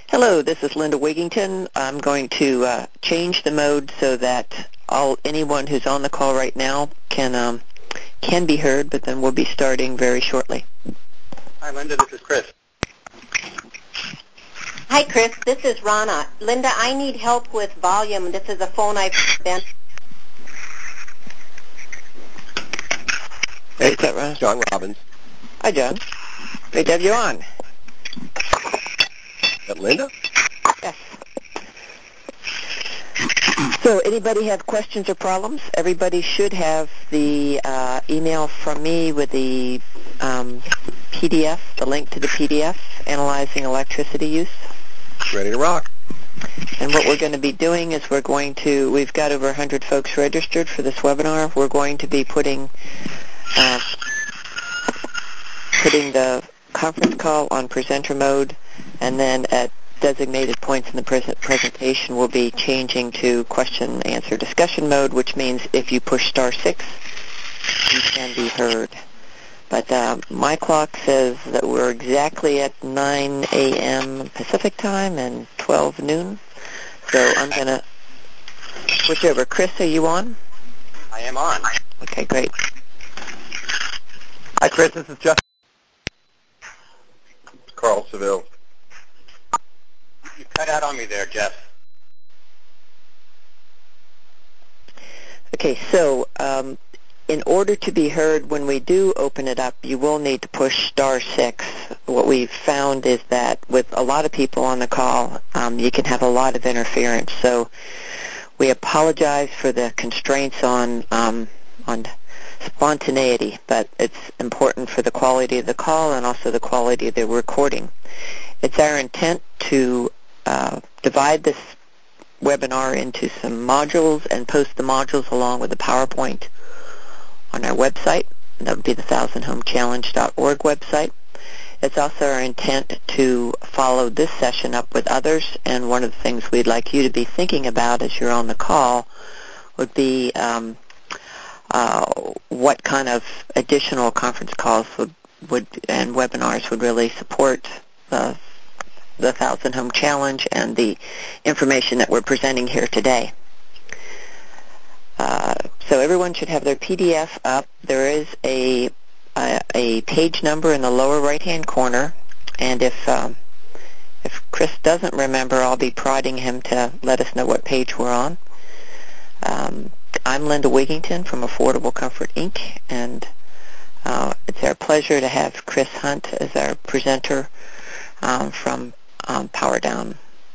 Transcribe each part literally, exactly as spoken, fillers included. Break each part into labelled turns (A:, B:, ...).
A: Hello, this is Linda Wigington. I'm going to uh, change the mode so that all anyone who's on the call right now can um, can be heard, but then we'll be starting very shortly.
B: Hi, Linda. This is Chris.
C: Hi, Chris. This is Rana. Linda, I need help with volume. This is a phone I've been.
B: Hey, is that Rana? John Robbins.
A: Hi, John. Great to have you on.
B: Is that Linda?
A: Yes. So anybody have questions or problems? Everybody should have the uh, email from me with the um, P D F, the link to the P D F, Analyzing Electricity Use.
B: Ready to rock.
A: And what we're going to be doing is we're going to, we've got over one hundred folks registered for this webinar. We're going to be putting uh, putting the conference call on presenter mode, and then at designated points in the pres presentation we'll be changing to question and answer discussion mode, which means if you push star six, you can be heard. But uh, my clock says that we're exactly at nine A M Pacific time and twelve noon. So I'm going to switch over. Chris, are you on?
B: I am on.
A: Okay, great.
B: Hi, Chris. This is Jeff. Carl Seville. You cut out on me there, Jeff.
A: Okay, so um, in order to be heard when we do open it up, you will need to push star six. What we've found is that with a lot of people on the call, um, you can have a lot of interference. So we apologize for the constraints on um, on spontaneity, but it's important for the quality of the call and also the quality of the recording. It's our intent to uh, divide this webinar into some modules and post the modules along with the PowerPoint on our website. That would be the thousand home challenge dot org website. It's also our intent to follow this session up with others, and one of the things we'd like you to be thinking about as you're on the call would be um, uh, what kind of additional conference calls would, would and webinars would really support the the Thousand Home Challenge and the information that we're presenting here today. Uh, so everyone should have their P D F up. There is a a, a page number in the lower right-hand corner, and if um, if Chris doesn't remember, I'll be prodding him to let us know what page we're on. Um, I'm Linda Wigington from Affordable Comfort, Incorporated, and uh, it's our pleasure to have Chris Hunt as our presenter um, from um, PowerDown.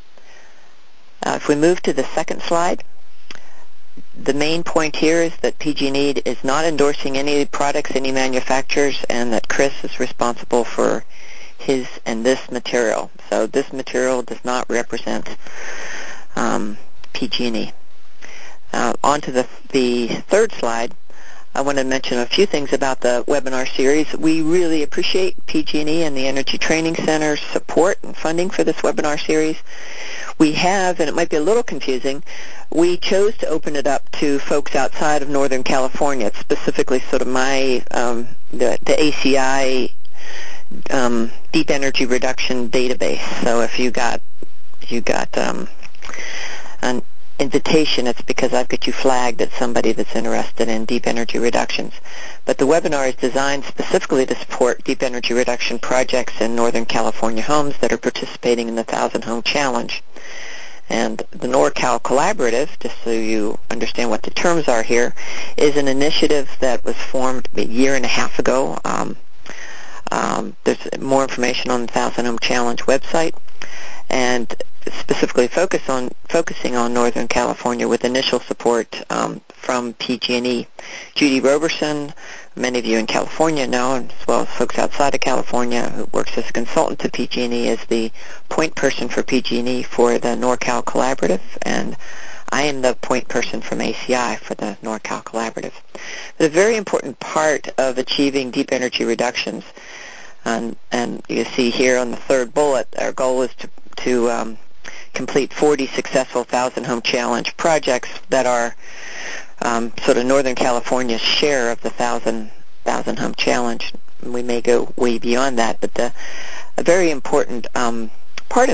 A: Uh, if we move to the second slide, the main point here is that P G and E is not endorsing any products, any manufacturers, and that Chris is responsible for his and this material. So this material does not represent um, P G and E. Uh, on to the, the third slide, I want to mention a few things about the webinar series. We really appreciate P G and E and the Energy Training Center's support and funding for this webinar series. We have, and it might be a little confusing, we chose to open it up to folks outside of Northern California. It's specifically sort of my, um, the, the A C I um, Deep Energy Reduction database. So if you got, if you got um, an invitation, it's because I've got you flagged as somebody that's interested in deep energy reductions. But the webinar is designed specifically to support deep energy reduction projects in Northern California homes that are participating in the Thousand Home Challenge. And the NorCal Collaborative, just so you understand what the terms are here, is an initiative that was formed a year and a half ago. Um, um, there's more information on the Thousand Home Challenge website, and specifically focus on focusing on Northern California with initial support um, from P G and E. Judy Roberson, many of you in California know, as well as folks outside of California, who works as a consultant to P G and E, is the point person for P G and E for the NorCal Collaborative, and I am the point person from A C I for the NorCal Collaborative. But a very important part of achieving deep energy reductions, and, and you see here on the third bullet, our goal is to, to um, complete forty successful Thousand Home Challenge projects that are um, sort of Northern California's share of the Thousand Thousand Home Challenge. We may go way beyond that, but the a very important um, part of that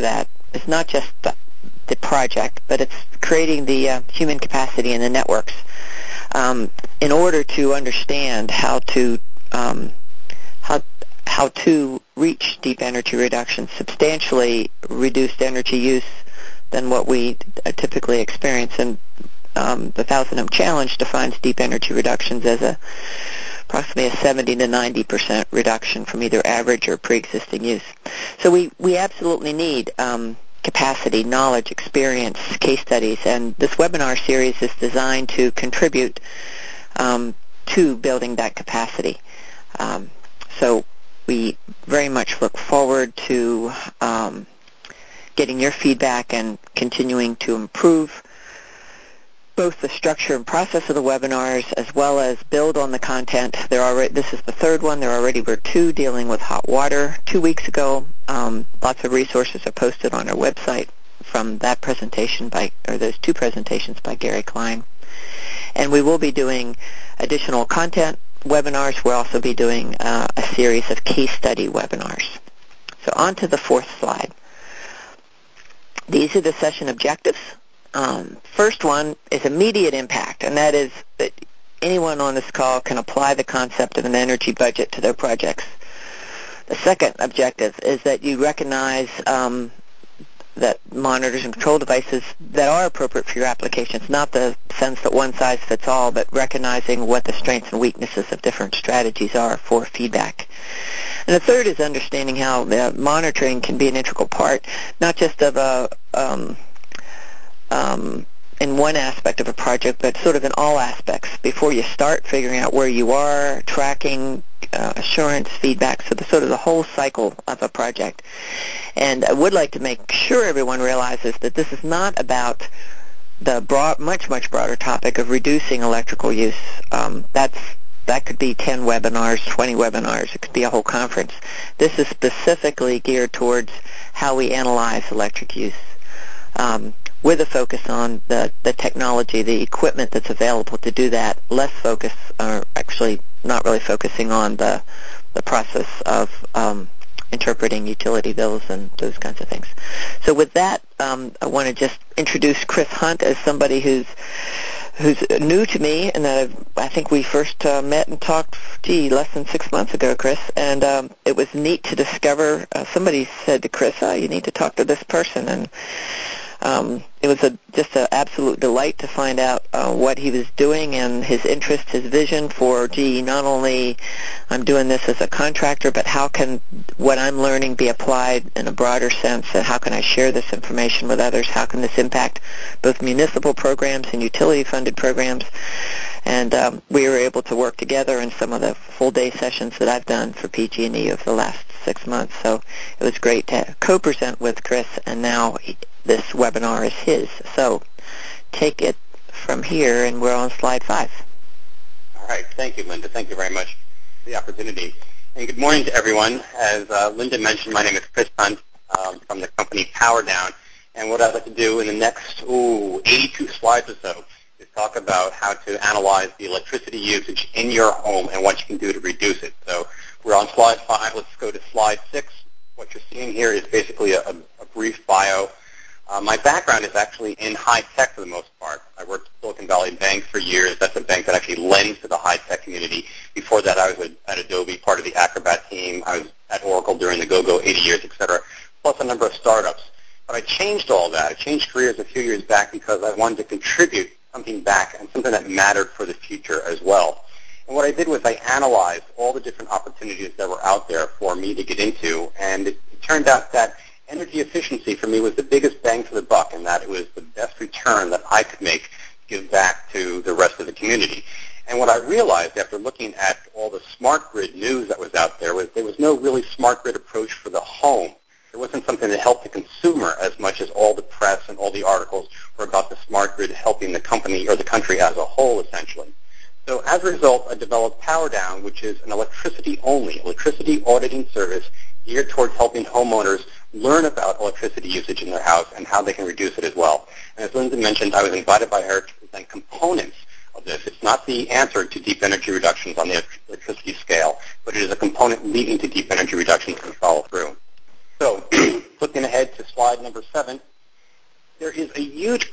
A: is not just the, the project, but it's creating the uh, human capacity in the networks um, in order to understand how to um, how how to reach deep energy reduction, substantially reduced energy use than what we typically experience. And um, the Thousand Ohm Challenge defines deep energy reductions as a approximately a seventy to ninety percent reduction from either average or pre-existing use. So we, we absolutely need um, capacity, knowledge, experience, case studies, and this webinar series is designed to contribute um, to building that capacity. Um, so we very much look forward to um, getting your feedback and continuing to improve both the structure and process of the webinars as well as build on the content. There already, this is the third one. There already were two dealing with hot water two weeks ago. Um, lots of resources are posted on our website from that presentation by, or those two presentations by Gary Klein. And we will be doing additional content webinars. We'll also be doing uh, a series of case study webinars. So on to the fourth slide. These are the session objectives. Um, first one is immediate impact, and that is that anyone on this call can apply the concept of an energy budget to their projects. The second objective is that you recognize um, that monitors and control devices that are appropriate for your applications, not the sense that one size fits all, but recognizing what the strengths and weaknesses of different strategies are for feedback. And the third is understanding how the monitoring can be an integral part, not just of a um, um, in one aspect of a project, but sort of in all aspects before you start figuring out where you are, tracking, uh, assurance, feedback, so the sort of the whole cycle of a project. And I would like to make sure everyone realizes that this is not about the broad, much, much broader topic of reducing electrical use. Um, that's That could be ten webinars, twenty webinars. It could be a whole conference. This is specifically geared towards how we analyze electric use, um, with a focus on the, the technology, the equipment that's available to do that, less focus, or actually not really focusing on the, the process of um, interpreting utility bills and those kinds of things. So with that, um, I want to just introduce Chris Hunt as somebody who's who's new to me, and that I've, I think we first uh, met and talked, gee, less than six months ago, Chris, and um, it was neat to discover, uh, somebody said to Chris, oh, you need to talk to this person, and um, it was a, just an absolute delight to find out uh, what he was doing and his interest, his vision for, gee, not only I'm doing this as a contractor, but how can what I'm learning be applied in a broader sense, and how can I share this information with others? How can this impact both municipal programs and utility-funded programs? And um, we were able to work together in some of the full-day sessions that I've done for P G and E over the last six months. So it was great to co-present with Chris, and now he, this webinar is his. So take it from here, and we're on slide five.
B: All right. Thank you, Linda. Thank you very much for the opportunity. And good morning to everyone. As uh, Linda mentioned, my name is Chris Hunt um, from the company PowerDown. And what I'd like to do in the next ooh, eighty-two slides or so is talk about how to analyze the electricity usage in your home and what you can do to reduce it. So we're on slide five. Let's go to slide six. What you're seeing here is basically a, a brief bio. Uh, my background is actually in high tech for the most part. I worked at Silicon Valley Bank for years. That's a bank that actually lends to the high tech community. Before that, I was at Adobe, part of the Acrobat team. I was at Oracle during the go-go eighty years, et cetera, plus a number of startups. But I changed all that. I changed careers a few years back because I wanted to contribute something back and something that mattered for the future as well. And what I did was I analyzed all the different opportunities that were out there for me to get into, and it, it turned out that energy efficiency for me was the biggest bang for the buck, and that it was the best return that I could make to give back to the rest of the community. And what I realized after looking at all the smart grid news that was out there was there was no really smart grid approach for the home. There wasn't something that helped the consumer as much as all the press and all the articles were about the smart grid helping the company or the country as a whole, essentially. So as a result, I developed PowerDown, which is an electricity-only, electricity auditing service geared towards helping homeowners learn about electricity usage in their house and how they can reduce it as well. And as Linda mentioned, I was invited by her to present components of this. It's not the answer to deep energy reductions on the electricity scale, but it is a component leading to deep energy reductions we follow through. So flipping ahead to slide number seven.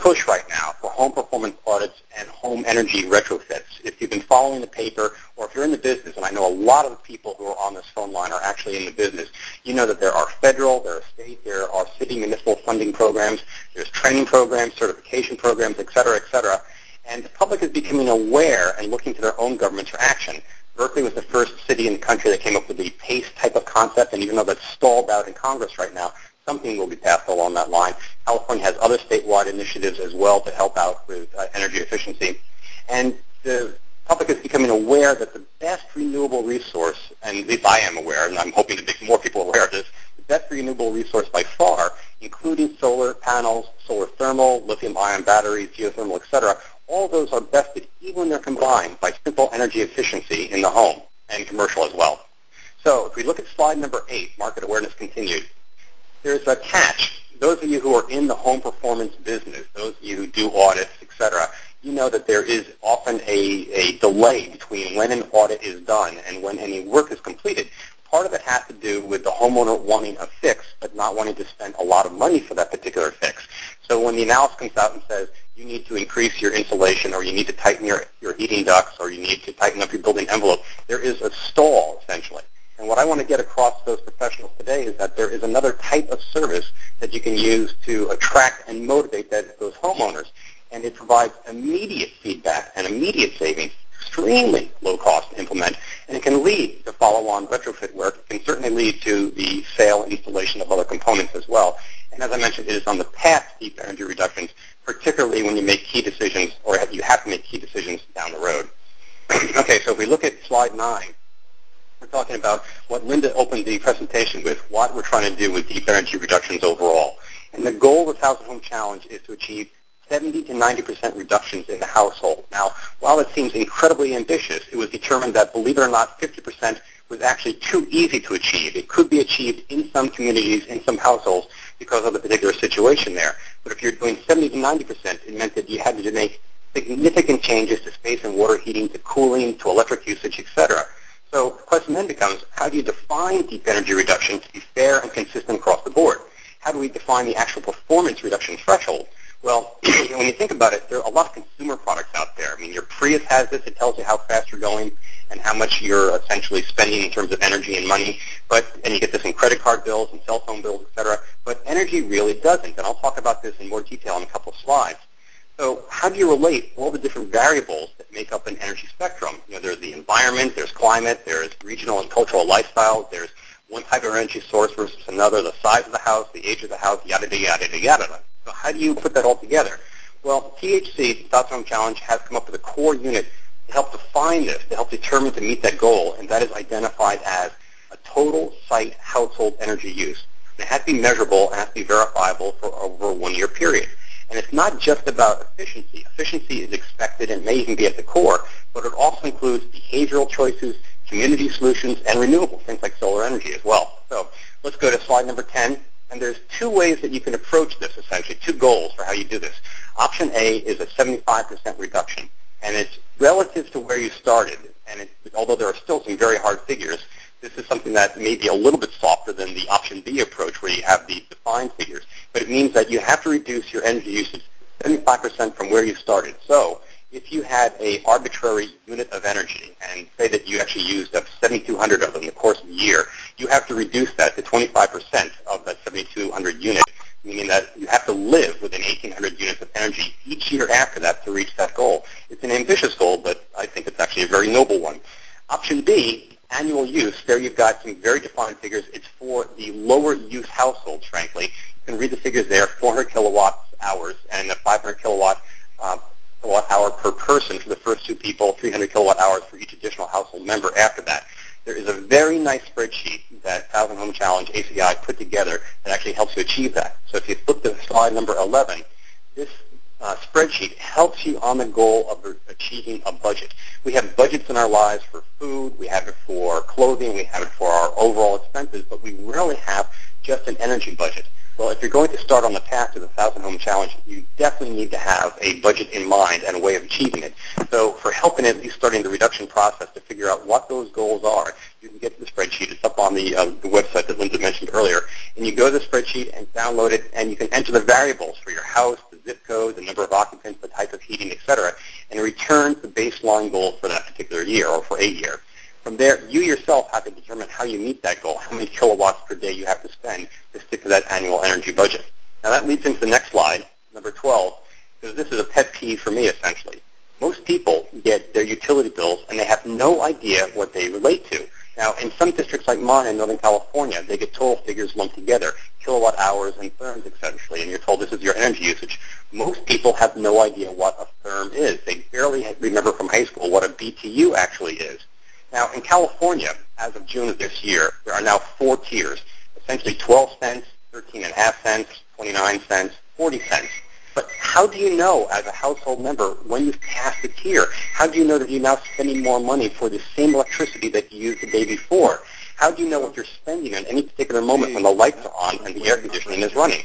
B: push right now for home performance audits and home energy retrofits. If you've been following the paper, or if you're in the business, and I know a lot of the people who are on this phone line are actually in the business, you know that there are federal, there are state, there are city municipal funding programs, there's training programs, certification programs, et cetera, et cetera. And the public is becoming aware and looking to their own governments for action. Berkeley was the first city in the country that came up with the PACE type of concept, and even though that's stalled out in Congress right now, something will be passed along that line. California has other statewide initiatives as well to help out with uh, energy efficiency. And the public is becoming aware that the best renewable resource, and at least I am aware, and I'm hoping to make more people aware of this, the best renewable resource by far, including solar panels, solar thermal, lithium-ion batteries, geothermal, et cetera, all those are bested, even when they're combined, by simple energy efficiency in the home and commercial as well. So if we look at slide number eight, market awareness continued, there's a catch. Those of you who are in the home performance business, those of you who do audits, et cetera, you know that there is often a, a delay between when an audit is done and when any work is completed. Part of it has to do with the homeowner wanting a fix but not wanting to spend a lot of money for that particular fix. So when the analysis comes out and says you need to increase your insulation, or you need to tighten your, your heating ducts, or you need to tighten up your building envelope, there is a stall, essentially. And what I want to get across to those professionals today is that there is another type of service that you can use to attract and motivate that, those homeowners. And it provides immediate feedback and immediate savings, extremely low cost to implement, and it can lead to follow-on retrofit work. It can certainly lead to the sale and installation of other components as well. And as I mentioned, it is on the path to deep energy reductions, particularly when you make key decisions, or you have to make key decisions down the road. Okay, so if we look at slide nine, we're talking about what Linda opened the presentation with, what we're trying to do with deep energy reductions overall. And the goal of the Thousand Home Challenge is to achieve seventy to ninety percent reductions in the household. Now, while it seems incredibly ambitious, it was determined that, believe it or not, fifty percent was actually too easy to achieve. It could be achieved in some communities, in some households, because of the particular situation there. But if you're doing seventy to ninety percent, it meant that you had to make significant changes to space and water heating, to cooling, to electric usage, et cetera. So the question then becomes, how do you define deep energy reduction to be fair and consistent across the board? How do we define the actual performance reduction threshold? Well, when you think about it, there are a lot of consumer products out there. I mean, your Prius has this. It tells you how fast you're going and how much you're essentially spending in terms of energy and money. But and you get this in credit card bills and cell phone bills, et cetera. But energy really doesn't. And I'll talk about this in more detail in a couple of slides. So how do you relate all the different variables that make up an energy spectrum? You know, there's the environment, there's climate, there's regional and cultural lifestyle, there's one type of energy source versus another, the size of the house, the age of the house, yada, yada, yada, yada. So how do you put that all together? Well, T H C, the Thousand Home Challenge, has come up with a core unit to help define this, to help determine to meet that goal, and that is identified as a total site household energy use. And it has to be measurable and has to be verifiable for over a one-year period. And it's not just about efficiency. Efficiency is expected and may even be at the core, but it also includes behavioral choices, community solutions, and renewable, things like solar energy as well. So let's go to slide number ten. And there's two ways that you can approach this, essentially, two goals for how you do this. Option A is a seventy-five percent reduction, and it's relative to where you started. And it, although there are still some very hard figures, this is something that may be a little bit softer than the option B approach where you have the defined figures. But it means that you have to reduce your energy usage seventy-five percent from where you started. So if you had a arbitrary unit of energy and say that you actually used up seventy-two hundred of them in the course of a year, you have to reduce that to twenty-five percent of that seventy-two hundred units, meaning that you have to live within eighteen hundred units of energy each year after that to reach that goal. It's an ambitious goal, but I think it's actually a very noble one. Option B, annual use, there you've got some very defined figures. It's for the lower use households, frankly. You can read the figures there, four hundred kilowatt hours and a five hundred kilowatt uh, kilowatt hour per person for the first two people, three hundred kilowatt hours for each additional household member after that. There is a very nice spreadsheet that Thousand Home Challenge A C I put together that actually helps you achieve that. So if you flip to slide number eleven, this uh, spreadsheet helps you on the goal of achieving a budget. We have budgets in our lives for food, we have it for clothing, we have it for our overall expenses, but we rarely have just an energy budget. Well, if you're going to start on the path to the Thousand Home Challenge, you definitely need to have a budget in mind and a way of achieving it. So for helping at least starting the reduction process to figure out what those goals are, you can get the spreadsheet. It's up on the, uh, the website that Linda mentioned earlier. And you go to the spreadsheet and download it, and you can enter the variables for your house, the zip code, the number of occupants, the type of heating, et cetera, and it returns the baseline goal for that particular year or for a year. From there, you yourself have to determine how you meet that goal, how many kilowatts per day you have to spend to stick to that annual energy budget. Now that leads into the next slide, number twelve, because this is a pet peeve for me essentially. Most people get their utility bills and they have no idea what they relate to. Now, in some districts like mine in Northern California, they get total figures lumped together, kilowatt hours and therms essentially, and you're told this is your energy usage. Most people have no idea what a therm is. They barely remember from high school what a B T U actually is. Now, in California, as of June of this year, there are now four tiers, essentially twelve cents, thirteen and a half cents, twenty-nine cents, forty cents. But how do you know, as a household member, when you've passed a tier? How do you know that you're now spending more money for the same electricity that you used the day before? How do you know what you're spending at any particular moment when the lights are on and the air conditioning is running?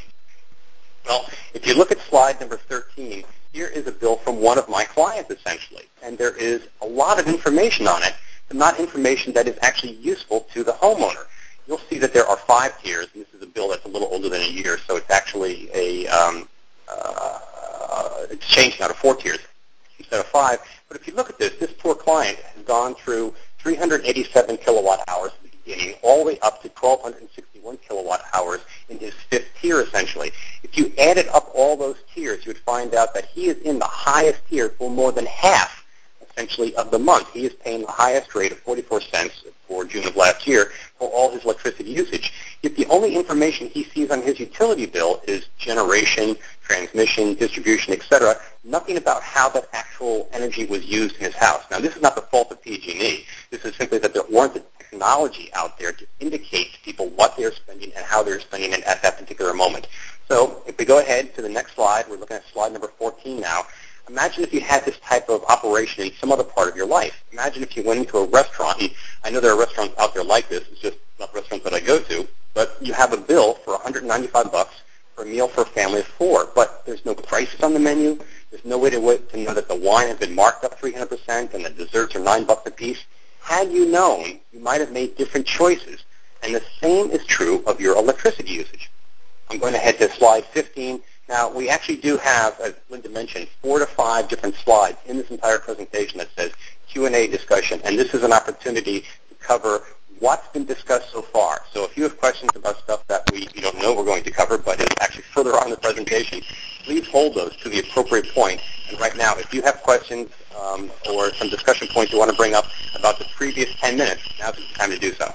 B: Well, if you look at slide number thirteen, here is a bill from one of my clients, essentially. And there is a lot of information on it, but not information that is actually useful to the homeowner. You'll see that there are five tiers, and this is a bill that's a little older than a year, so it's actually a, um, uh, it's changed now to four tiers instead of five. But if you look at this, this poor client has gone through three hundred eighty-seven kilowatt hours at the beginning, all the way up to one thousand two hundred sixty-one kilowatt hours in his fifth tier, essentially. If you added up all those tiers, you would find out that he is in the highest tier for more than half, essentially, of the month. He is paying the highest rate of forty-four cents for June of last year for all his electricity usage. Yet the only information he sees on his utility bill is generation, transmission, distribution, et cetera, nothing about how that actual energy was used in his house. Now, this is not the fault of P G and E. This is simply that there weren't the technology out there to indicate to people what they're spending and how they're spending it at that particular moment. So if we go ahead to the next slide, we're looking at slide number fourteen now. Imagine if you had this type of operation in some other part of your life. Imagine if you went into a restaurant, and I know there are restaurants out there like this, it's just not restaurants that I go to, but you have a bill for one hundred ninety-five bucks for a meal for a family of four, but there's no prices on the menu. There's no way to, to know that the wine has been marked up three hundred percent and the desserts are nine bucks a piece. Had you known, you might have made different choices. And the same is true of your electricity usage. I'm going to head to slide fifteen. Now, we actually do have, as Linda mentioned, four to five different slides in this entire presentation that says Q and A discussion, and this is an opportunity to cover what's been discussed so far. So if you have questions about stuff that we you don't know we're going to cover, but is actually further on in the presentation, please hold those to the appropriate point. And right now, if you have questions um, or some discussion points you want to bring up about the previous ten minutes, now's the time to do so.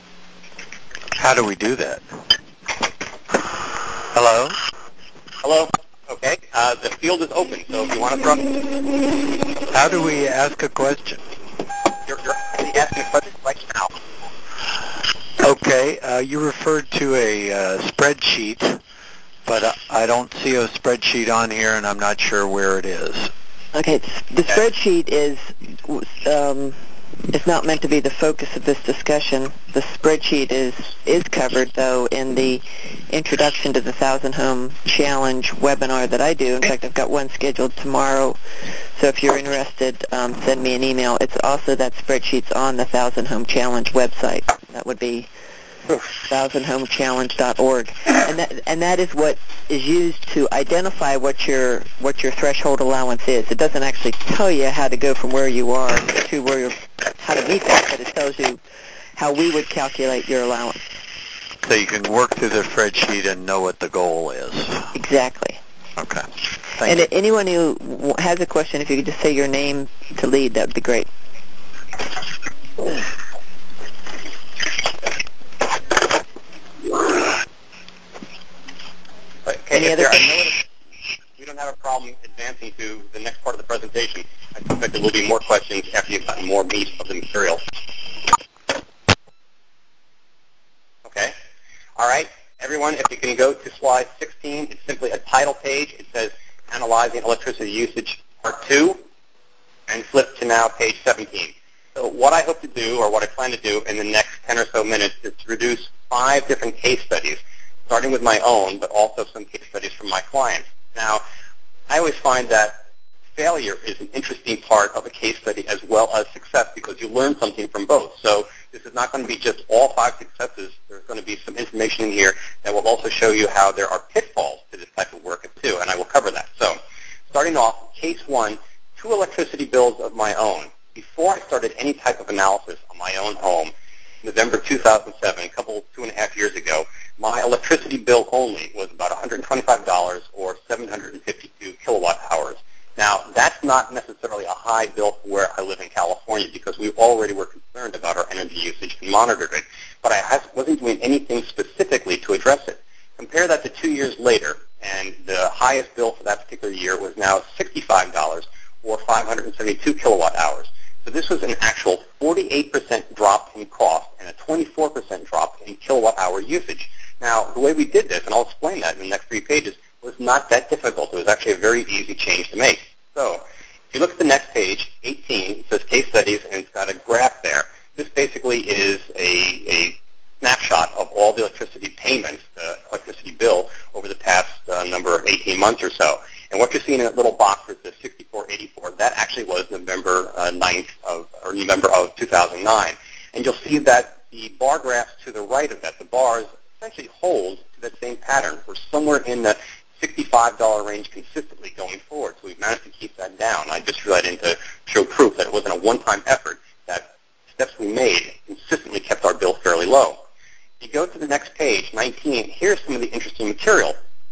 D: How do we do that? Hello?
B: Hello? Okay. Uh, the field is open, so if you want to throw...
D: How do we ask a question?
B: You're, you're asking a question right now.
D: Okay. Uh, you referred to a uh, spreadsheet, but uh, I don't see a spreadsheet on here, and I'm not sure where it is.
A: Okay. The spreadsheet is um, is not meant to be the focus of this discussion. The spreadsheet is is covered, though, in the introduction to the Thousand Home Challenge webinar that I do. In fact, I've got one scheduled tomorrow. So if you're interested, um, send me an email. It's also that spreadsheet's on the Thousand Home Challenge website. That would be thousand home challenge dot org, and that and that is what is used to identify what your what your threshold allowance is. It doesn't actually tell you how to go from where you are to where you're, how to meet that, but it tells you how we would calculate your allowance.
D: So you can work through the spreadsheet and know what the goal is.
A: Exactly.
D: Okay. Thank
A: and
D: you.
A: Anyone who has a question, if you could just say your name to lead, that would be great.
B: Okay, Any other questions? We don't have a problem advancing to the next part of the presentation. I suspect there will be more questions after you've gotten more meat of the material. Okay. All right. Everyone, if you can go to slide sixteen, it's simply a title page. It says Analyzing Electricity Usage Part two, and flip to now page seventeen. So what I hope to do, or what I plan to do in the next ten or so minutes, is to produce five different case studies, starting with my own, but also some case studies from my clients. Now, I always find that failure is an interesting part of a case study as well as success, because you learn something from both. So this is not going to be just all five successes. There's going to be some information in here that will also show you how there are pitfalls to this type of work too, and I will cover that. So electricity bills of my own. Before I started any type of analysis on my own home, November two thousand seven, a couple, two and a half years ago, my electricity bill only was about one hundred twenty-five dollars or seven hundred fifty-two kilowatt hours. Now, that's not necessarily a high bill for where I live in California because we already were concerned about our energy usage and monitored it, but I wasn't doing anything specifically to address it. Compare that to two years later, and the highest bill for that particular year was now sixty-five dollars or five hundred seventy-two kilowatt hours. So this was an actual forty-eight percent drop in cost and a twenty-four percent drop in kilowatt hour usage. Now, the way we did this, and I'll explain that in the next three pages, was not that difficult. It was actually a very easy change to make. So if you look at the next page, eighteen, it says case studies, and it's got a graph there. This basically is a, a snapshot of all the electricity payments, the electricity bill, over the past uh, number of eighteen months or so. And what you're seeing in that little box that says sixty-four eighty-four, that actually was November uh, ninth of, or November of two thousand nine. And you'll see that the bar graphs to the right of that, the bars, essentially hold to that same pattern. We're somewhere in the sixty-five dollars range consistently going forward. So we've managed to keep that down. I just threw that in to show proof that it wasn't a one-time effort, that steps we made consistently kept our bill fairly low. If you go to the next page, nineteen, here's some of the interesting material.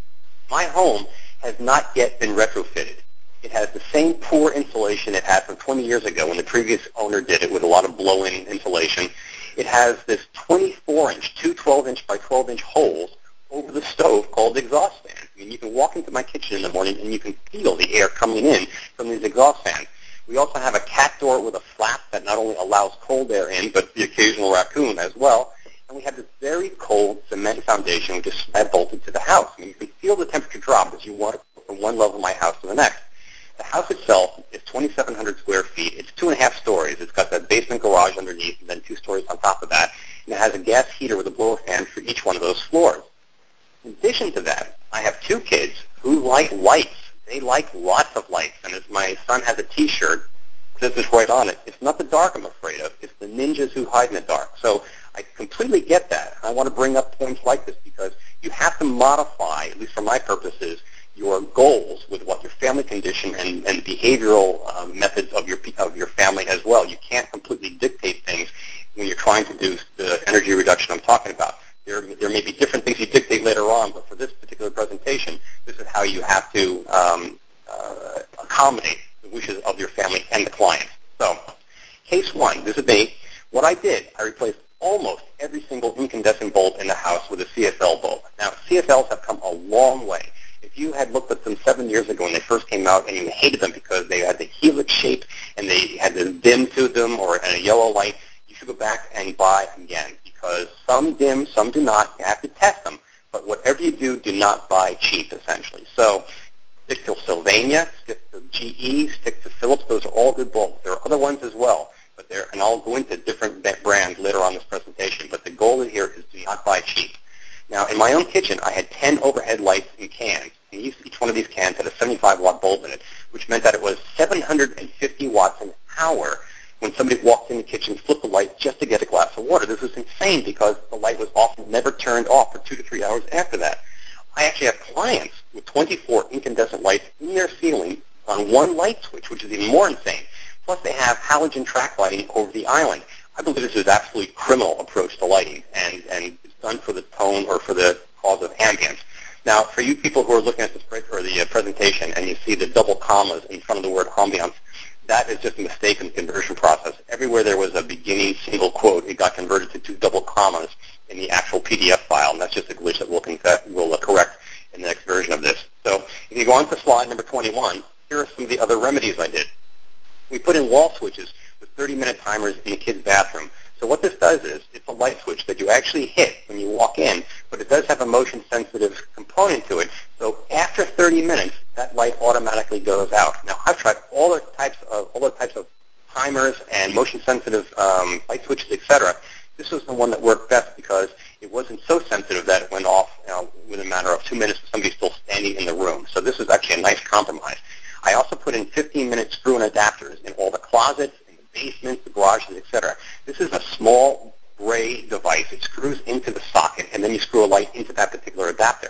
B: My home has not yet been retrofitted. It has the same poor insulation it had from twenty years ago when the previous owner did it with a lot of blow-in insulation. It has this twenty-four inch, two twelve-inch by twelve-inch holes over the stove called exhaust fans. I mean, you can walk into my kitchen in the morning and you can feel the air coming in from these exhaust fans. We also have a cat door with a flap that not only allows cold air in, but the occasional raccoon as well. And we have this very cold cement foundation which is slab bolted to the house. I mean, you can feel the temperature drop as you walk from one level of my house to the next. The house itself is twenty-seven hundred square feet. It's two and a half stories. It's got that basement garage underneath and then two stories on top of that. And it has a gas heater with a blower fan for each one of those floors. In addition to that, I have two kids who like lights. They like lots of lights. And as my son has a T-shirt, this is right on it. It's not the dark I'm afraid of. It's the ninjas who hide in the dark. So I completely get that. I want to bring up points like this because you have to modify, at least for my purposes, your goals with what your family condition and, and behavioral um, methods of your of your family as well. You can't completely dictate things when you're trying to do the energy reduction I'm talking about. There, there may be different things you dictate later on, but for this particular presentation, this is how you have to um, uh, accommodate the wishes of your family and the client. So, case one, this is me. What I did, I replaced almost every single incandescent bulb in the house with a C F L bulb. Now, C F Ls have come a long way. If you had looked at them seven years ago when they first came out and you hated them because they had the helix shape and they had the dim to them or a yellow light, you should go back and buy again because some dim, some do not. You have to test them. But whatever you do, do not buy cheap, essentially. So stick to Sylvania, stick to G E, stick to Philips. Those are all good bulbs. There are other ones as well. But they're, and I'll go into different brands later on in this presentation. But the goal here is do not buy cheap. Now, in my own kitchen, I had ten overhead lights in cans. And each one of these cans had a seventy-five watt bulb in it, which meant that it was seven hundred fifty watts an hour when somebody walked in the kitchen, flipped the light just to get a glass of water. This was insane because the light was often never turned off for two to three hours after that. I actually have clients with twenty-four incandescent lights in their ceiling on one light switch, which is even more insane. Plus, they have halogen track lighting over the island. I believe this is an absolutely criminal approach to lighting, and, and it's done for the tone or for the cause of ambience. Now, for you people who are looking at the spread or the uh, presentation and you see the double commas in front of the word ambiance, that is just a mistake in the conversion process. Everywhere there was a beginning single quote, it got converted to two double commas in the actual P D F file, and that's just a glitch that we'll, confess, we'll uh, correct in the next version of this. So if you go on to slide number twenty-one, here are some of the other remedies I did. We put in wall switches with thirty minute timers in the kid's bathroom. So what this does is it's a light switch that you actually hit when you walk in, but it does have a motion-sensitive component to it. So after thirty minutes, that light automatically goes out. Now, I've tried all the types of all the types of timers and motion-sensitive um, light switches, et cetera. This was the one that worked best because it wasn't so sensitive that it went off you know, within a matter of two minutes with somebody still standing in the room. So this is actually a nice compromise. I also put in fifteen minute screw-in adapters in all the closets, in the basements, the garages, et cetera. This is a small gray device. It screws into the socket, and then you screw a light into that particular adapter. It's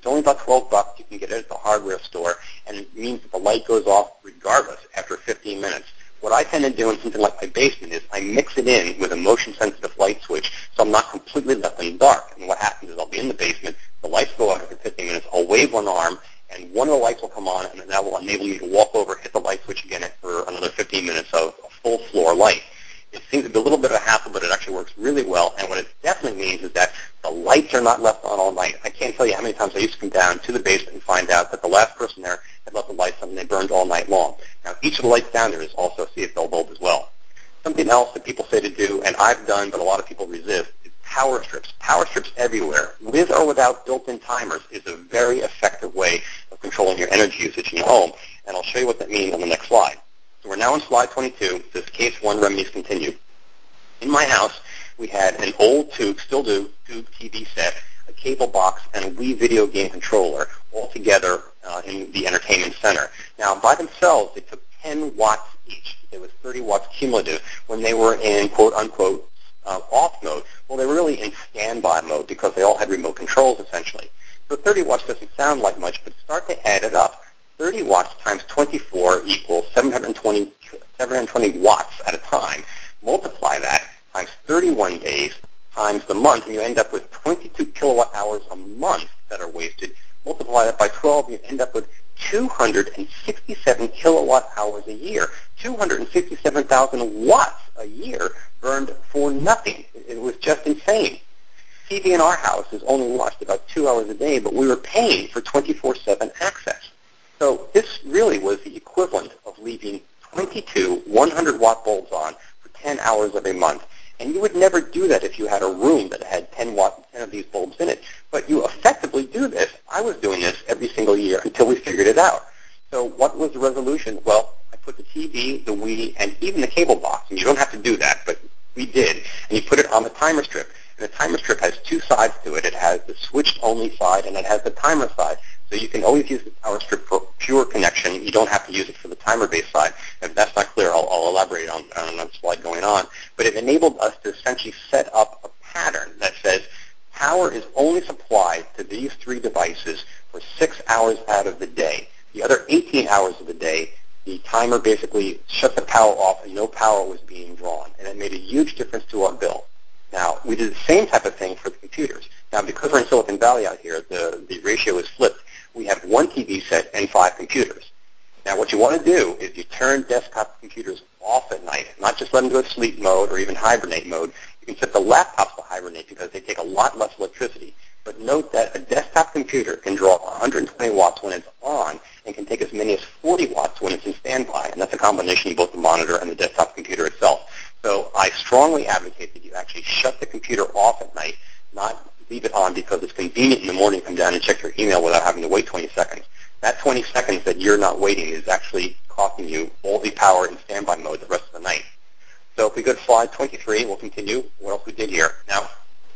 B: It's only about twelve bucks. You can get it at the hardware store, and it means that the light goes off regardless after fifteen minutes. What I tend to do in something like my basement is I mix it in with a motion-sensitive light switch, so I'm not completely left in the dark. And what happens is I'll be in the basement, the lights go out after fifteen minutes, I'll wave one arm, and one of the lights will come on, and that will enable me to walk over, hit the light switch again for another fifteen minutes of full floor light. It seems to be a little bit of a hassle, but it actually works really well. And what it definitely means is that the lights are not left on all night. I can't tell you how many times I used to come down to the basement and find out that the last person there had left the lights on and they burned all night long. Now, each of the lights down there is also a C F L bulb as well. Something else that people say to do, and I've done, but a lot of people resist, is power strips. Power strips everywhere, with or without built-in timers, is a very effective way of controlling your energy usage in your home. And I'll show you what that means on the next slide. So we're now on slide twenty-two. This case one remedies continue. In my house, we had an old tube, still do, tube T V set, a cable box, and a Wii video game controller all together uh, in the entertainment center. Now, by themselves, they took ten watts each. It was thirty watts cumulative when they were in quote-unquote uh, off mode. Well, they were really in standby mode because they all had remote controls, essentially. So thirty watts doesn't sound like much, but start to add it up. thirty watts times twenty-four equals seven hundred twenty, seven hundred twenty watts at a time. Multiply that times thirty-one days times the month, and you end up with twenty-two kilowatt hours a month that are wasted. Multiply that by twelve, you end up with two hundred sixty-seven kilowatt hours a year. two hundred sixty-seven thousand watts a year burned for nothing. It was just insane. T V in our house is only watched about two hours a day, but we were paying for twenty-four seven access. So this really was the equivalent of leaving twenty-two one hundred watt bulbs on for ten hours every month. And you would never do that if you had a room that had ten watt, ten of these bulbs in it. But you effectively do this. I was doing this every single year until we figured it out. So what was the resolution? Well, I put the T V, the Wii, and even the cable box. And you don't have to do that, but we did. And you put it on the timer strip. And the timer strip has two sides to it. It has the switched-only side, and it has the timer side. So you can always use the power strip for pure connection. You don't have to use it for the timer-based side. If that's not clear, I'll, I'll elaborate on, on another slide going on. But it enabled us to essentially set up a pattern that says power is only supplied to these three devices for six hours out of the day. The other eighteen hours of the day, the timer basically shut the power off and no power was being drawn. And it made a huge difference to our bill. Now, we did the same type of thing for the computers. Now, because we're in Silicon Valley out here, the, the ratio is flipped. We have one T V set and five computers. Now, what you want to do is you turn desktop computers off at night, not just let them go to sleep mode or even hibernate mode. You can set the laptops to hibernate because they take a lot less electricity. But note that a desktop computer can draw one hundred twenty watts when it's on and can take as many as forty watts when it's in standby, and that's a combination of both the monitor and the desktop computer itself. So I strongly advocate that you actually shut the computer off at night, not leave it on because it's convenient in the morning to come down and check your email without having to wait twenty seconds. That twenty seconds that you're not waiting is actually costing you all the power in standby mode the rest of the night. So if we go to slide twenty-three, we'll continue what else we did here. Now,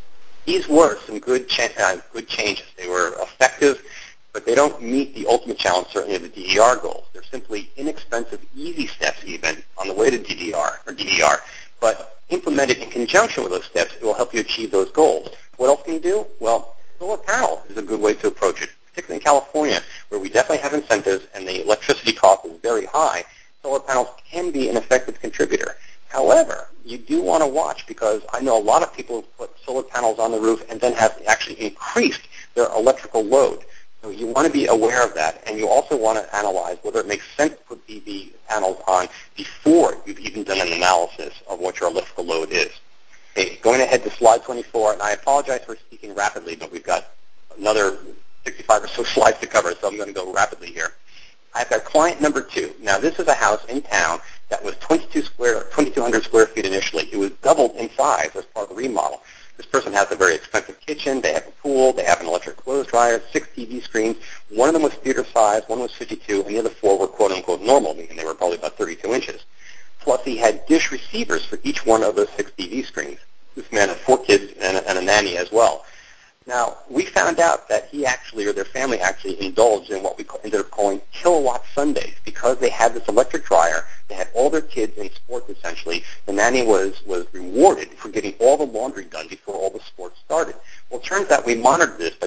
B: these were some good, cha- uh, good changes. They were effective, but they don't meet the ultimate challenge, certainly, of the D D R goals. They're simply inexpensive, easy steps even on the way to D D R, or D D R. But implemented in conjunction with those steps, it will help you achieve those goals. What else can you do? Well, solar panel is a good way to approach it, particularly in California, where we definitely have incentives and the electricity cost is very high. Solar panels can be an effective contributor. However, you do want to watch because I know a lot of people who put solar panels on the roof and then have actually increased their electrical load. So you want to be aware of that, and you also want to analyze whether it makes sense to put P V panels on before you've even done an analysis of what your electrical load is. Okay, going ahead to slide twenty-four, and I apologize for speaking rapidly, but we've got another sixty-five or so slides to cover, so I'm going to go rapidly here. I've got client number two. Now, this is a house in town that was twenty-two square, twenty-two hundred square feet initially. It was doubled in size as part of the remodel. This person has a very expensive kitchen. They have a pool. They have an electric clothes dryer, six T V screens. One of them was theater size. One was fifty-two, and the other four were quote-unquote normal, meaning they were probably about thirty-two inches. Plus, he had dish receivers for each one of those six T V screens. This man had four kids and a, and a nanny as well. Now, we found out that he actually, or their family actually, indulged in what we ended up calling kilowatt Sundays because they had this electric dryer. They had all their kids in sports, essentially. The nanny was, was rewarded for getting all the laundry done before all the sports started. Well, it turns out we monitored this by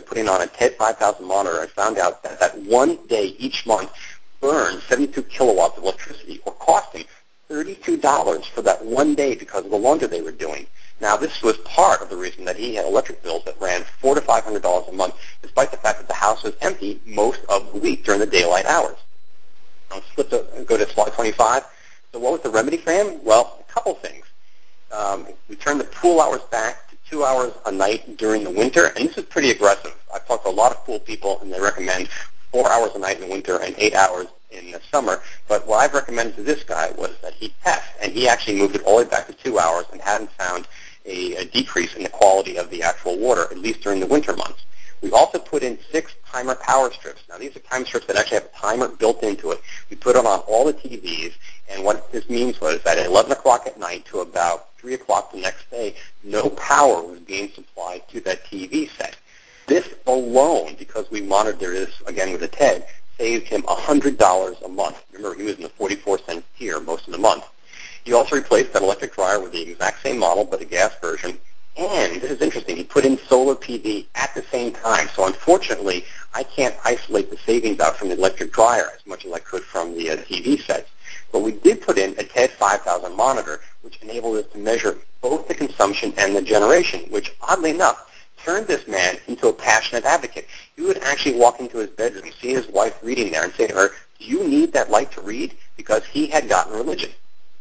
B: putting on a TED five thousand monitor and found out that that one day each month burned seventy-two kilowatts of electricity, or cost him thirty-two dollars for that one day because of the laundry they were doing. Now, this was part of the reason that he had electric bills that ran four to five hundred dollars a month, despite the fact that the house was empty most of the week during the daylight hours. Now, let's flip to, go to slide twenty-five. So what was the remedy for him? Well, a couple things. Um, we turned the pool hours back to two hours a night during the winter, and this is pretty aggressive. I've talked to a lot of pool people, and they recommend four hours a night in the winter and eight hours in the summer. But what I've recommended to this guy was that he test, and he actually moved it all the way back to two hours and hadn't found a, a decrease in the quality of the actual water, at least during the winter months. We also put in six timer power strips. Now, these are time strips that actually have a timer built into it. We put it on all the T Vs, and what this means was that at eleven o'clock at night to about three o'clock the next day, no power was being supplied to that T V set. This alone, because we monitored this, again, with a TED, saved him one hundred dollars a month. Remember, he was in the forty-four cent tier most of the month. He also replaced that electric dryer with the exact same model, but a gas version. And this is interesting, he put in solar P V at the same time. So unfortunately, I can't isolate the savings out from the electric dryer as much as I could from the uh, T V sets. But we did put in a TED five thousand monitor, which enabled us to measure both the consumption and the generation, which, oddly enough, turned this man into a passionate advocate. He would actually walk into his bedroom, see his wife reading there, and say to her, "Do you need that light to read?" Because he had gotten religion.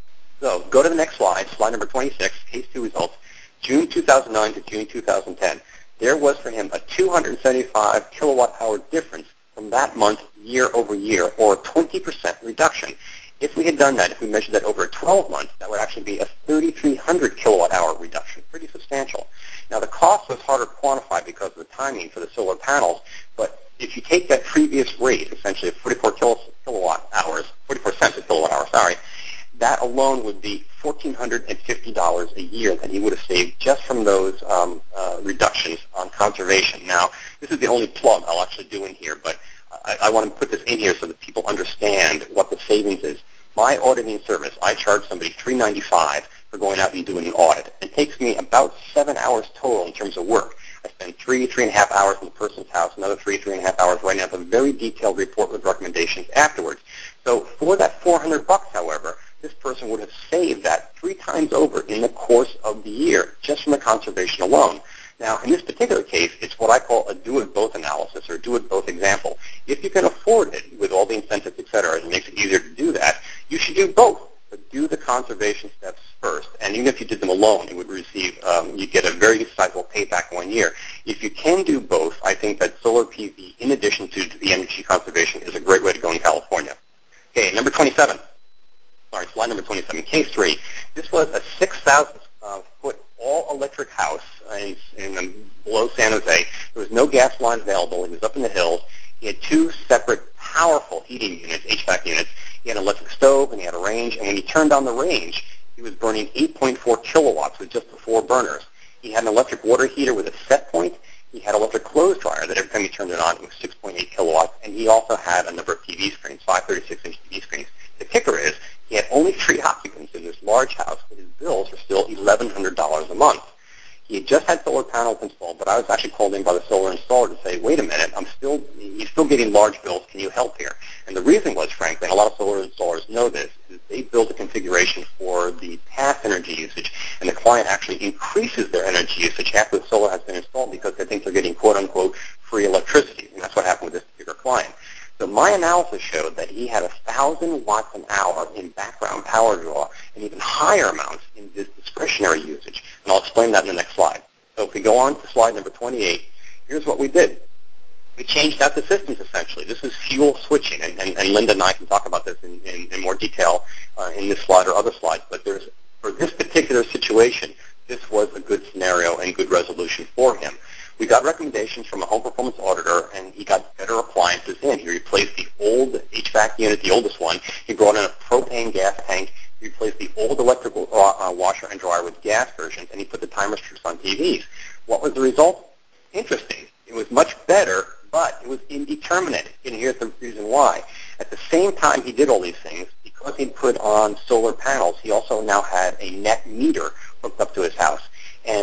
B: So go to the next slide, slide number twenty-six, case two results. June two thousand nine to June two thousand ten. There was for him a two hundred seventy-five kilowatt hour difference from that month year over year, or a twenty percent reduction. If we had done that, if we measured that over twelve months, that would actually be a thirty-three hundred kilowatt hour reduction, pretty substantial. Now, the cost was harder to quantify because of the timing for the solar panels, but if you take that previous rate, essentially of forty-four kilowatt hours, forty-four cents a kilowatt hour, sorry, that alone would be one thousand four hundred fifty dollars a year that he would have saved just from those um, uh, reductions on conservation. Now, this is the only plug I'll actually do in here, but I, I want to put this in here so that people understand what the savings is. My auditing service, I charge somebody three dollars and ninety-five cents for going out and doing an audit. It takes me about seven hours total in terms of work. I spend three, three and a half hours in the person's house, another three, three and a half hours writing up a very detailed report with recommendations afterwards. So for that four hundred bucks, however, this person would have saved that three times over in the course of the year just from the conservation alone. Now, in this particular case, it's what I call a do-it-both analysis or do-it-both example. If you can afford it with all the incentives, et cetera, it makes it easier to do that, you should do both. But do the conservation steps first. And even if you did them alone, you would receive, um, you get a very sizable payback one year. If you can do both, I think that solar P V, in addition to the energy conservation, is a great way to go in California. Okay, number twenty-seven. Sorry, slide number twenty-seven, case three. This was a six thousand foot all-electric house in, in um, below San Jose. There was no gas line available. He was up in the hills. He had two separate powerful heating units, H V A C units. He had an electric stove, and he had a range. And when he turned on the range, he was burning eight point four kilowatts with just the four burners. He had an electric water heater with a set point. He had an electric clothes dryer that every time he turned it on, it was six point eight kilowatts. And he also had a number of T V screens, five thirty-six inch T V screens. The kicker is he had only three occupants in this large house, but his bills were still eleven hundred dollars a month. He had just had solar panels installed, but I was actually called in by the solar installer to say, wait a minute, I'm still, he's still getting large bills. Can you help here? And the reason was, frankly, and a lot of solar installers know this, is they build a configuration for the past energy usage, and the client actually increases their energy usage after the solar has been installed because they think they're getting, quote-unquote, free electricity. And that's what happened with this particular client. So my analysis showed that he had one thousand watts an hour in background power draw and even higher amounts in this discretionary usage. And I'll explain that in the next slide. So if we go on to slide number twenty-eight, here's what we did. We changed out the systems, essentially. This is fuel switching, and, and, and Linda and I can talk about this in, in, in more detail uh, in this slide or other slides. But there's, for this particular situation, this was a good scenario and good resolution for him. We got recommendations from a home performance auditor, and he got better appliances in. He replaced the old H V A C unit, the oldest one. He brought in a propane gas tank. He replaced the old electrical uh, washer and dryer with gas versions, and he put the timer strips on T Vs. What was the result? Interesting. It was much better, but it was indeterminate. And here's the reason why. At the same time he did all these things, because he put on solar panels, he also now had a net meter hooked up to his house. And the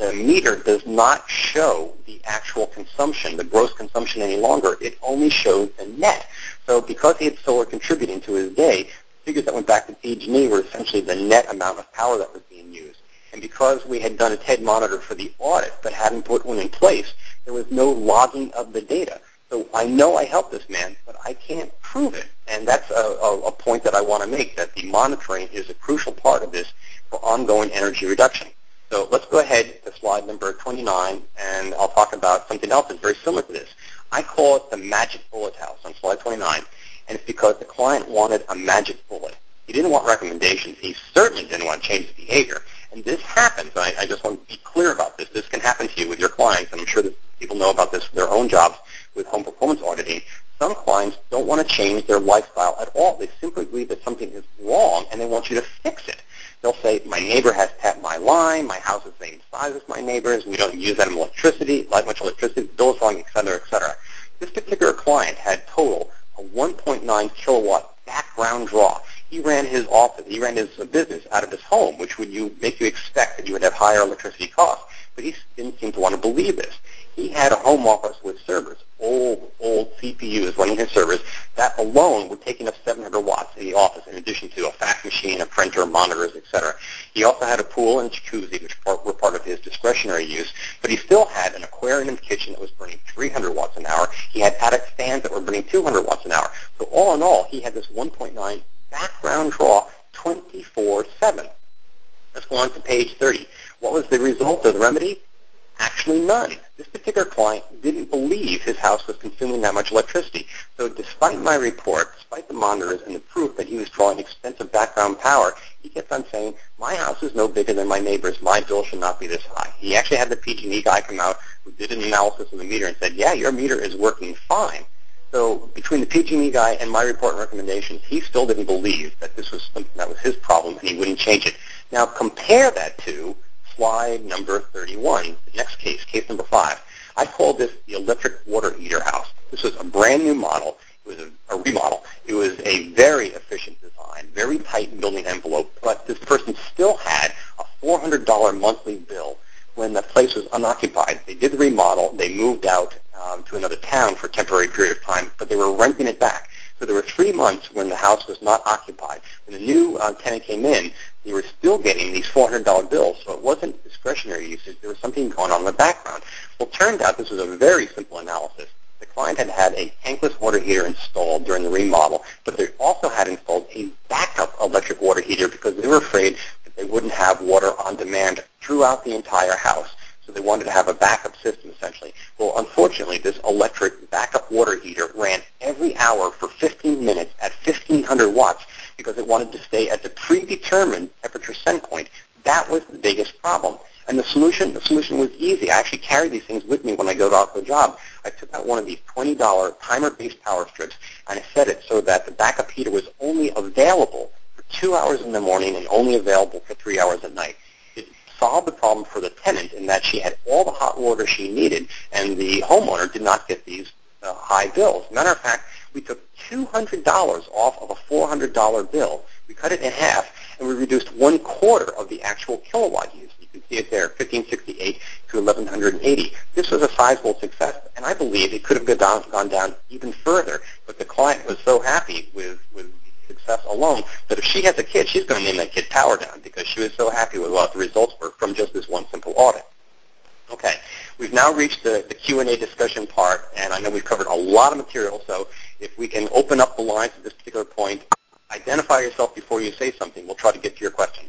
B: the meter does not show the actual consumption, the gross consumption any longer. It only shows the net. So because he had solar contributing to his day, figures that went back to P G and E were essentially the net amount of power that was being used. And because we had done a T E D monitor for the audit but hadn't put one in place, there was no logging of the data. So I know I helped this man, but I can't prove it. And that's a, a, a point that I want to make, that the monitoring is a crucial part of this for ongoing energy reduction. So let's go ahead to slide number twenty-nine, and I'll talk about something else that's very similar to this. I call it the magic bullet house on slide twenty-nine, and it's because the client wanted a magic bullet. He didn't want recommendations. He certainly didn't want to change his behavior. And this happens. I, I just want to be clear about this. This can happen to you with your clients, and I'm sure that people know about this with their own jobs with home performance auditing. Some clients don't want to change their lifestyle at all. They simply believe that something is wrong, and they want you to fix it. They'll say, my neighbor has tapped my line, my house is the same size as my neighbor's, we don't use that electricity, like much electricity, the bill's wrong, et cetera, et cetera. This particular client had total a one point nine kilowatt background draw. He ran his office, he ran his business out of his home, which would you make you expect that you would have higher electricity costs. But he didn't seem to want to believe this. He had a home office with servers, old, old C P Us running his servers. That alone would take enough seven hundred watts in the office, in addition to a fax machine, a printer, monitors, et cetera. He also had a pool and a jacuzzi, which were part of his discretionary use. But he still had an aquarium kitchen that was burning three hundred watts an hour. He had attic stands that were burning two hundred watts an hour. So all in all, he had this one point nine background draw twenty-four seven. Let's go on to page thirty. What was the result of the remedy? Actually none. This particular client didn't believe his house was consuming that much electricity. So despite my report, despite the monitors and the proof that he was drawing expensive background power, he kept on saying, my house is no bigger than my neighbor's. My bill should not be this high. He actually had the P G and E guy come out who did an analysis of the meter and said, yeah, your meter is working fine. So between the P G and E guy and my report and recommendations, he still didn't believe that this was something that was his problem and he wouldn't change it. Now compare that to slide number thirty-one, the next case, case number five. I called this the electric water heater house. This was a brand new model. It was a, a remodel. It was a very efficient design, very tight building envelope, but this person still had a four hundred dollars monthly bill when the place was unoccupied. They did the remodel. They moved out um, to another town for a temporary period of time, but they were renting it back. So there were three months when the house was not occupied. When the new uh, tenant came in, they were still getting these four hundred dollars bills, so it wasn't discretionary usage. There was something going on in the background. Well, it turned out this was a very simple analysis. The client had had a tankless water heater installed during the remodel, but they also had installed a backup electric water heater because they were afraid that they wouldn't have water on demand throughout the entire house. So they wanted to have a backup system, essentially. Well, unfortunately, this electric backup water heater ran every hour for fifteen minutes at fifteen hundred watts because it wanted to stay at the predetermined temperature set point. That was the biggest problem. And the solution, the solution was easy. I actually carry these things with me when I go out to a job. I took out one of these twenty dollars timer-based power strips, and I set it so that the backup heater was only available for two hours in the morning and only available for three hours at night. It solved the problem for the tenant in that she had all the hot water she needed, and the homeowner did not get these uh, high bills. Matter of fact, we took two hundred dollars off of a four hundred dollars bill. We cut it in half, and we reduced one quarter of the actual kilowatt use. You can see it there, fifteen sixty-eight to eleven eighty. This was a sizable success, and I believe it could have gone down, gone down even further, but the client was so happy with, with success alone that if she has a kid, she's going to name that kid Power Down because she was so happy with what the results were from just this one simple audit. Okay, we've now reached the, the Q and A discussion part, and I know we've covered a lot of material, so if we can open up the lines at this particular point, identify yourself before you say something. We'll try to get to your question.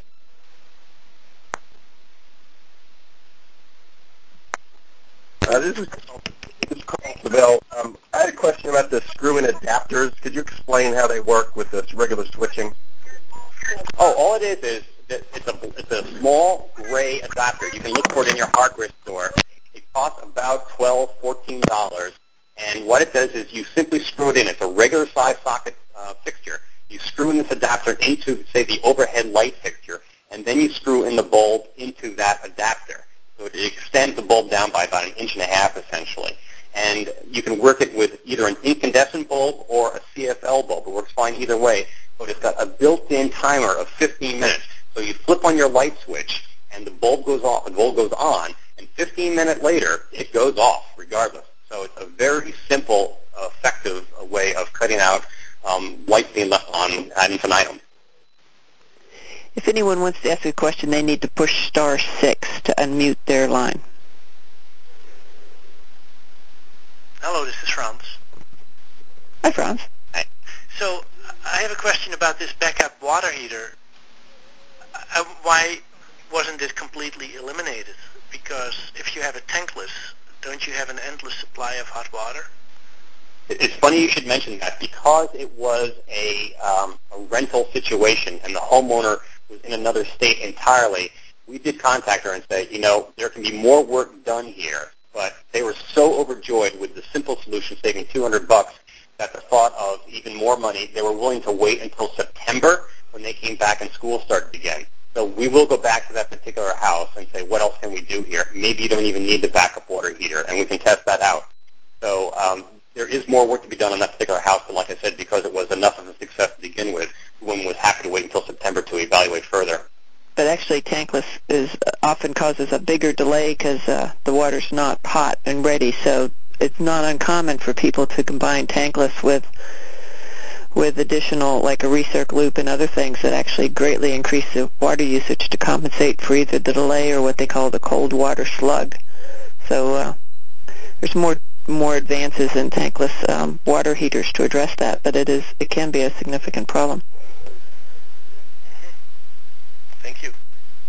E: Uh, this is, this is Carl Seville. Um, I had a question about the screw-in adapters. Could you explain how they work with this regular switching?
B: Oh, all it is is that it's a, it's a small gray adapter. You can look for it in your hardware store. It costs about twelve dollars, fourteen dollars, and what it does is you simply screw it in. It's a regular size socket uh, fixture. You screw in this adapter into, say, the overhead light fixture, and then you screw in the bulb into that adapter. So it extends the bulb down by about an inch and a half, essentially. And you can work it with either an incandescent bulb or a C F L bulb. It works fine either way, but it's got a built-in timer of fifteen minutes. So you flip on your light switch, and the bulb goes off. The bulb goes on, fifteen minutes later, it goes off regardless. So it's a very simple, effective way of cutting out um, lights being left on ad infinitum.
A: If anyone wants to ask a question, they need to push star six to unmute their line.
F: Hello, this is Franz.
A: Hi, Franz.
F: Hi. So I have a question about this backup water heater. Uh, why wasn't it completely eliminated? Because if you have a tankless, don't you have an endless supply of hot water?
B: It's funny you should mention that. Because it was a, um, a rental situation and the homeowner was in another state entirely, we did contact her and say, you know, there can be more work done here. But they were so overjoyed with the simple solution, saving two hundred bucks, that the thought of even more money, they were willing to wait until September when they came back and school started again. So we will go back to that particular house and say, what else can we do here? Maybe you don't even need the backup water heater, and we can test that out. So um, there is more work to be done on that particular house, but like I said, because it was enough of a success to begin with, the woman was happy to wait until September to evaluate further.
A: But actually, tankless is often causes a bigger delay because uh, the water's not hot and ready. So it's not uncommon for people to combine tankless with with additional, like a recirc loop and other things that actually greatly increase the water usage to compensate for either the delay or what they call the cold water slug. So uh, there's more more advances in tankless um, water heaters to address that, but it is it can be a significant problem.
F: Thank you.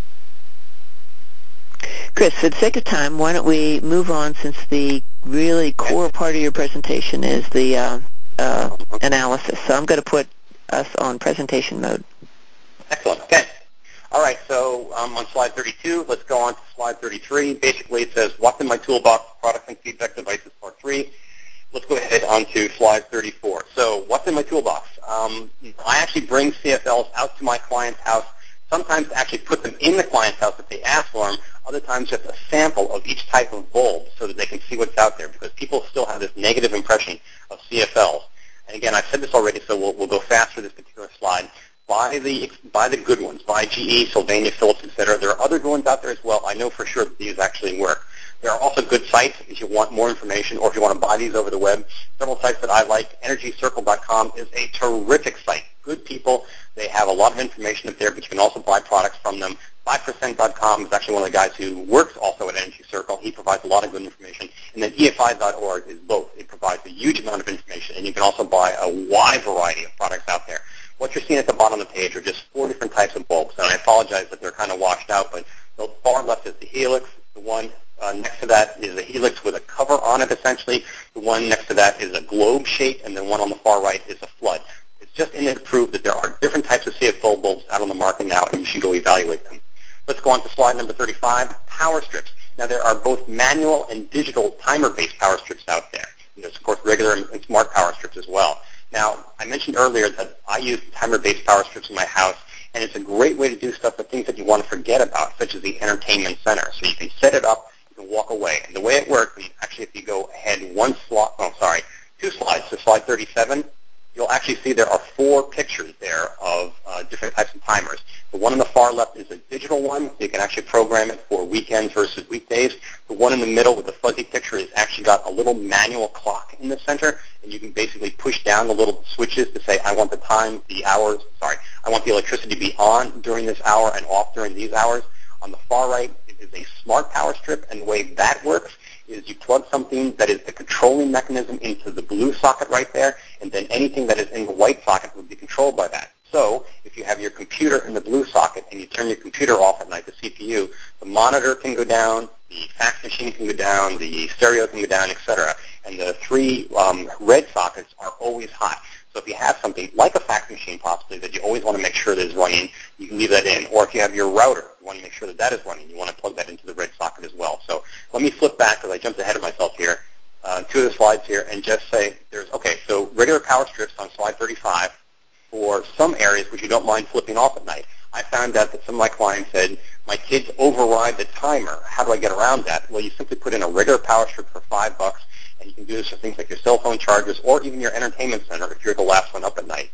A: Chris, for the sake of time, why don't we move on, since the really core part of your presentation is the uh, uh, analysis. So I'm going to put us on presentation mode.
B: Excellent. Okay. All right. So um, on slide thirty-two, let's go on to slide thirty-three. Basically, it says, what's in my toolbox, products and feedback devices, part three. Let's go ahead on to slide thirty-four. So what's in my toolbox? Um, I actually bring C F Ls out to my client's house, sometimes to actually put them in the client's house if they ask for them, other times just a sample of each type of bulb so that they can see what's out there, because people still have this negative impression of C F Ls. And again, I've said this already, so we'll, we'll go fast through this particular slide. Buy the, buy the good ones. Buy G E, Sylvania, Philips, et cetera. There are other good ones out there as well. I know for sure that these actually work. There are also good sites if you want more information or if you want to buy these over the web. Several sites that I like. energy circle dot com is a terrific site. Good people. They have a lot of information up there, but you can also buy products from them. five percent dot com is actually one of the guys who works also at Energy Circle. He provides a lot of good information. And then E F I dot org is both. It provides a huge amount of information, and you can also buy a wide variety of products out there. What you're seeing at the bottom of the page are just four different types of bulbs, and I apologize that they're kind of washed out, but the far left is the helix. The one uh, next to that is a helix with a cover on it, essentially. The one next to that is a globe shape, and the one on the far right is a flood. It's just in there to prove that there are different types of C F L bulbs out on the market now, and you should go evaluate them. Let's go on to slide number thirty-five, power strips. Now, there are both manual and digital timer-based power strips out there. And there's, of course, regular and smart power strips as well. Now, I mentioned earlier that I use timer-based power strips in my house, and it's a great way to do stuff with things that you want to forget about, such as the entertainment center. So you can set it up, you can walk away. And the way it works, and actually if you go ahead one slide, oh, sorry, two slides to slide thirty-seven, you'll actually see there are four pictures there of uh, different types of timers. The one on the far left is a digital one. You can actually program it for weekends versus weekdays. The one in the middle with the fuzzy picture has actually got a little manual clock in the center, and you can basically push down the little switches to say, I want the time, the hours, sorry, I want the electricity to be on during this hour and off during these hours. On the far right, it is a smart power strip, and the way that works is you plug something that is the controlling mechanism into the blue socket right there, and then anything that is in the white socket would be controlled by that. So if you have your computer in the blue socket and you turn your computer off at night, the C P U, the monitor can go down, the fax machine can go down, the stereo can go down, et cetera. And the three um, red sockets are always hot. So if you have something like a fax machine possibly that you always want to make sure that is running, you can leave that in. Or if you have your router, you want to make sure that that is running, you want to plug that into the red socket as well. So let me flip back, because I jumped ahead of myself here, uh, two of the slides here, and just say there's, okay, so regular power strips on slide thirty-five for some areas which you don't mind flipping off at night. I found out that some of my clients said, my kids override the timer. How do I get around that? Well, you simply put in a regular power strip for five bucks, and you can do this for things like your cell phone chargers or even your entertainment center if you're the last one up at night.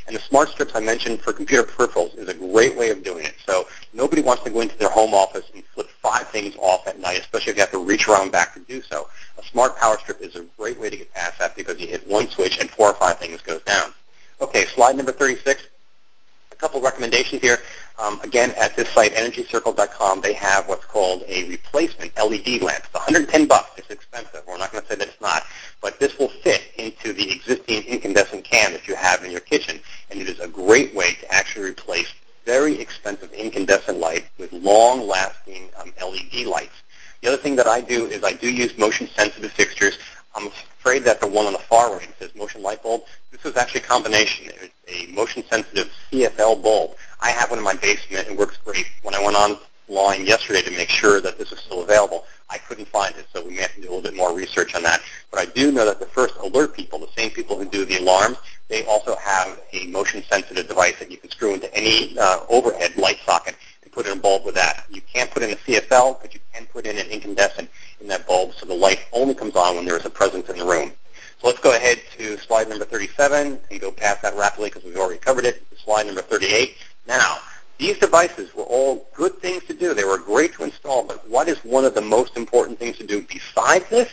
B: And the smart strips I mentioned for computer peripherals is a great way of doing it. So nobody wants to go into their home office and flip five things off at night, especially if you have to reach around back to do so. A smart power strip is a great way to get past that because you hit one switch and four or five things goes down. Okay, slide number thirty-six. A couple recommendations here. Um, again, at this site, energy circle dot com, they have what's called a replacement L E D lamp. It's one hundred ten bucks. It's expensive. We're not going to say that it's not. But this will fit into the existing incandescent can that you have in your kitchen. And it is a great way to actually replace very expensive incandescent light with long-lasting um, L E D lights. The other thing that I do is I do use motion-sensitive fixtures. I'm afraid that the one on the far right says motion light bulb. This is actually a combination. It's a motion-sensitive C F L bulb. I have one in my basement. It works great. When I went online yesterday to make sure that this was still available, I couldn't find it, so we may have to do a little bit more research on that. But I do know that the First Alert people, the same people who do the alarms, they also have a motion-sensitive device that you can screw into any uh, overhead light socket and put in a bulb with that. You can't put in a C F L, but you can put in an incandescent in that bulb, so the light only comes on when there is a presence in the room. So let's go ahead to slide number thirty-seven and go past that rapidly because we've already covered it. Slide number thirty-eight. Now, these devices were all good things to do. They were great to install, but what is one of the most important things to do besides this?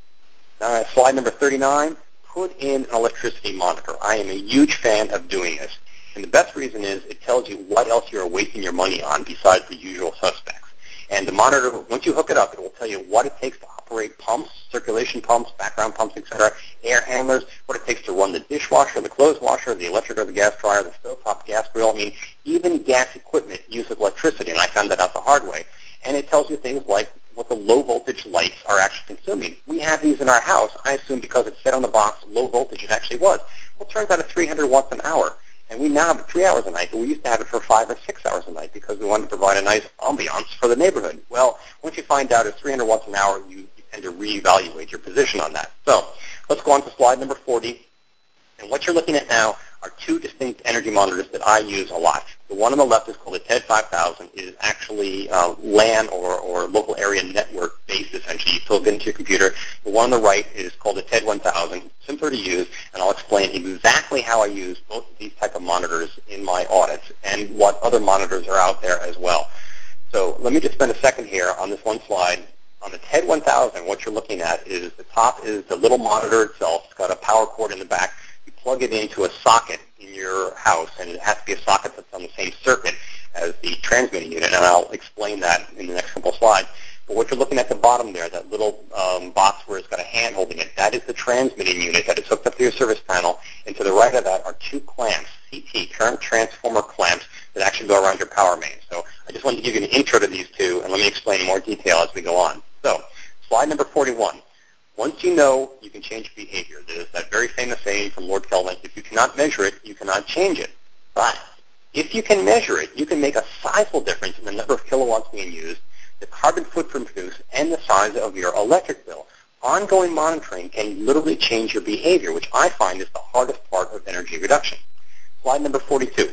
B: Uh, slide number thirty-nine, put in an electricity monitor. I am a huge fan of doing this. And the best reason is it tells you what else you're wasting your money on besides the usual suspects. And the monitor, once you hook it up, it will tell you what it takes to operate pumps, circulation pumps, background pumps, et cetera, air handlers, what it takes to run the dishwasher, the clothes washer, the electric or the gas dryer, the stovetop gas grill. I mean, even gas equipment uses electricity, and I found that out the hard way. And it tells you things like what the low voltage lights are actually consuming. We have these in our house. I assume because it said on the box low voltage, it actually was. Well, it turns out it's three hundred watts an hour. And we now have it three hours a night, but we used to have it for five or six hours a night because we wanted to provide a nice ambiance for the neighborhood. Well, once you find out it's three hundred watts an hour, you, you tend to reevaluate your position on that. So let's go on to slide number forty. And what you're looking at now are two distinct energy monitors that I use a lot. The one on the left is called the T E D five thousand. It is actually uh, LAN or, or local area network based, essentially. You plug it into your computer. The one on the right is called the T E D one thousand. Simpler to use, and I'll explain exactly how I use both of these type of monitors in my audits and what other monitors are out there as well. So let me just spend a second here on this one slide. On the T E D one thousand, what you're looking at is the top is the little monitor itself. It's got a power cord in the back. You plug it into a socket in your house, and it has to be a socket that's on the same circuit as the transmitting unit, and I'll explain that in the next couple of slides. But what you're looking at the bottom there, that little um, box where it's got a hand holding it, that is the transmitting unit that is hooked up to your service panel, and to the right of that are two clamps, C T, current transformer clamps, that actually go around your power main. So I just wanted to give you an intro to these two, and let me explain in more detail as we go on. So slide number forty-one. Once you know, you can change behavior. There's that very famous saying from Lord Kelvin, if you cannot measure it, you cannot change it. But if you can measure it, you can make a sizable difference in the number of kilowatts being used, the carbon footprint produced, and the size of your electric bill. Ongoing monitoring can literally change your behavior, which I find is the hardest part of energy reduction. Slide number forty-two.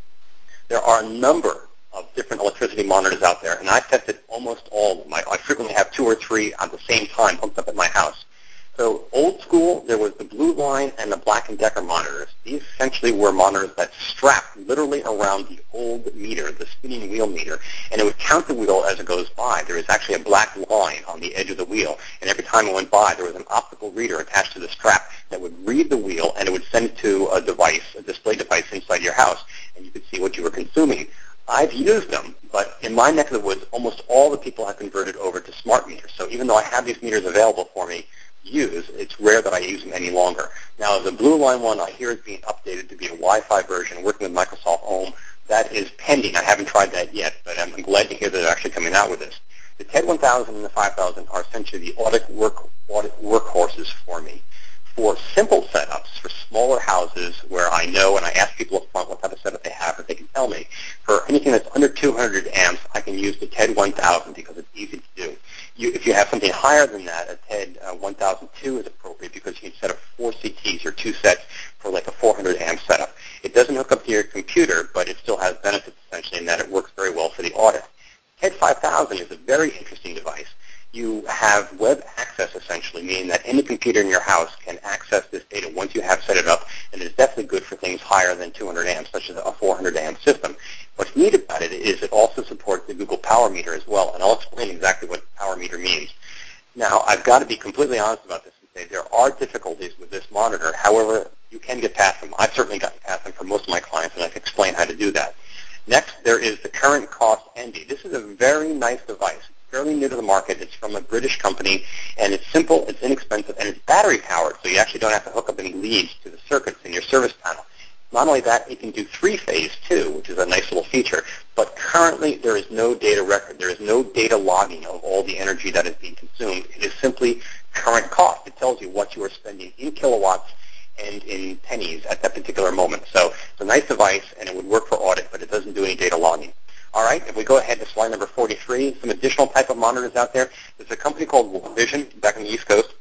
B: There are a number of different electricity monitors out there, and I've tested almost all of them. I, I frequently have two or three at the same time hooked up at my house. So old school, there was the Blue Line and the Black and Decker monitors. These essentially were monitors that strapped literally around the old meter, the spinning wheel meter, and it would count the wheel as it goes by. There was actually a black line on the edge of the wheel, and every time it went by, there was an optical reader attached to the strap that would read the wheel, and it would send it to a device, a display device inside your house, and you could see what you were consuming. I've used them, but in my neck of the woods, almost all the people have converted over to smart meters. So even though I have these meters available for me to use, it's rare that I use them any longer. Now, the Blue Line one, I hear is being updated to be a Wi-Fi version, working with Microsoft Home. That is pending. I haven't tried that yet, but I'm glad to hear that they're actually coming out with this. The T E D one thousand and the five thousand are essentially the audit, work, audit workhorses for me. For simple setups, for smaller houses where I know and I ask people up front what type of setup they have, if they can tell me, for anything that's under two hundred amps, I can use the T E D one thousand because it's easy to do. You, if you have something higher than that, a T E D uh, one thousand two is appropriate because you can set up four C Ts or two sets for like a four hundred amp setup. It doesn't hook up to your computer, but it still has benefits essentially in that it works very well for the audit. T E D five thousand is a very interesting device. You have web access, essentially, meaning that any computer in your house can access this data once you have set it up. and it's definitely good for things higher than two hundred amps, such as a four hundred amp system. What's neat about it is it also supports the Google Power Meter as well, and I'll explain exactly what Power Meter means. Now, I've got to be completely honest about this and say there are difficulties with this monitor. However, you can get past them. I've certainly gotten past them for most of my clients, and I can explain how to do that. Next, there is the Current Cost Envy. This is a very nice device. It's fairly new to the market. It's from a British company, and it's simple, it's inexpensive, and it's battery-powered, so you actually don't have to hook up any leads to the circuits in your service panel. Not only that, it can do three-phase, too, which is a nice little feature, but currently there is no data record. There is no data logging of all the energy that is being consumed. It is simply current cost. It tells you what you are spending in kilowatts and in pennies at that particular moment. So it's a nice device, and it would work for audit, but it doesn't do any data logging. All right, if we go ahead to slide number forty-three, some additional type of monitors out there. There's a company called Vision back on the East Coast.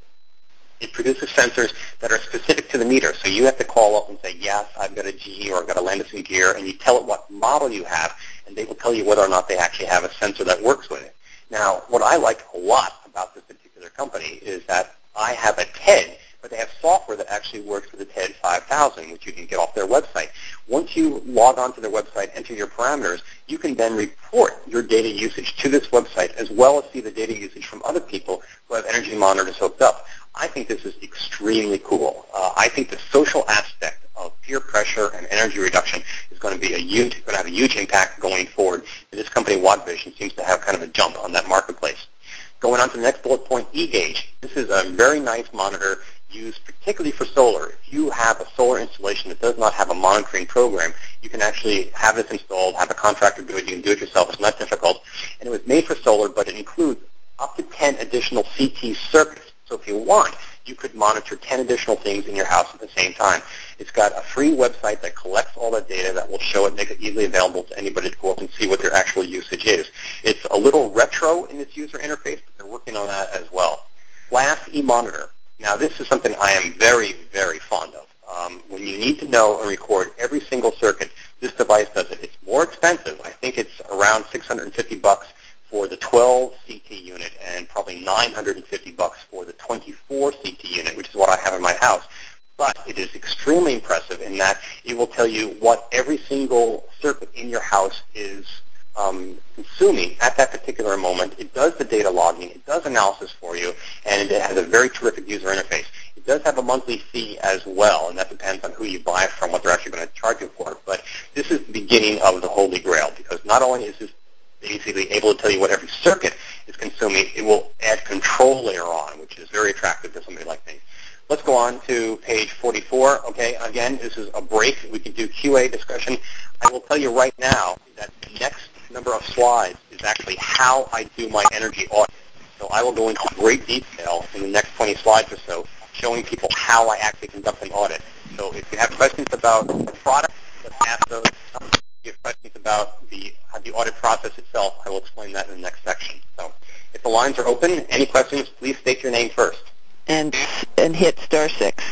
B: It produces sensors that are specific to the meter. So you have to call up and say, yes, I've got a G E or I've got a Landis and Gear, and you tell it what model you have, and they will tell you whether or not they actually have a sensor that works with it. Now, what I like a lot about this particular company is that I have a T E D, but they have software that actually works with the T E D five thousand, which you can get off their website. Once you log on to their website, enter your parameters, you can then report your data usage to this website, as well as see the data usage from other people who have energy monitors hooked up. I think this is extremely cool. Uh, I think the social aspect of peer pressure and energy reduction is going to be a huge, going to have a huge impact going forward. And this company, Watt Vision, seems to have kind of a jump on that marketplace. Going on to the next bullet point, eGauge. This is a very nice monitor used particularly for solar. If you have a solar installation that does not have a monitoring program, you can actually have this installed, have a contractor do it. You can do it yourself. It's not difficult. And it was made for solar, but it includes up to ten additional C T circuits. So if you want, you could monitor ten additional things in your house at the same time. It's got a free website that collects all that data that will show it, make it easily available to anybody to go up and see what their actual usage is. It's a little retro in its user interface, but they're working on that as well. Last, eMonitor. Now, this is something I am very, very fond of. Um, when you need to know and record every single circuit, this device does it. It's more expensive. I think it's around six hundred fifty bucks for the twelve C T unit, and probably nine hundred fifty bucks for the twenty-four C T unit, which is what I have in my house. But it is extremely impressive in that it will tell you what every single circuit in your house is um, consuming at that particular moment. It does the data logging, it does analysis for you, and it has a very terrific user interface. It does have a monthly fee as well, and that depends on who you buy it from, what they're actually going to charge you for it. But this is the beginning of the Holy Grail, because not only is this basically able to tell you what every circuit is consuming, it will add control later on, which is very attractive to somebody like me. Let's go on to page forty-four. Okay, again, this is a break. We can do Q A discussion. I will tell you right now that the next number of slides is actually how I do my energy audit. So I will go into great detail in the next twenty slides or so, showing people how I actually conduct an audit. So if you have questions about the product, let's ask those. If you have questions about the, the audit process itself, I will explain that in the next section. So if the lines are open, any questions, please state your name first.
A: And and hit star six.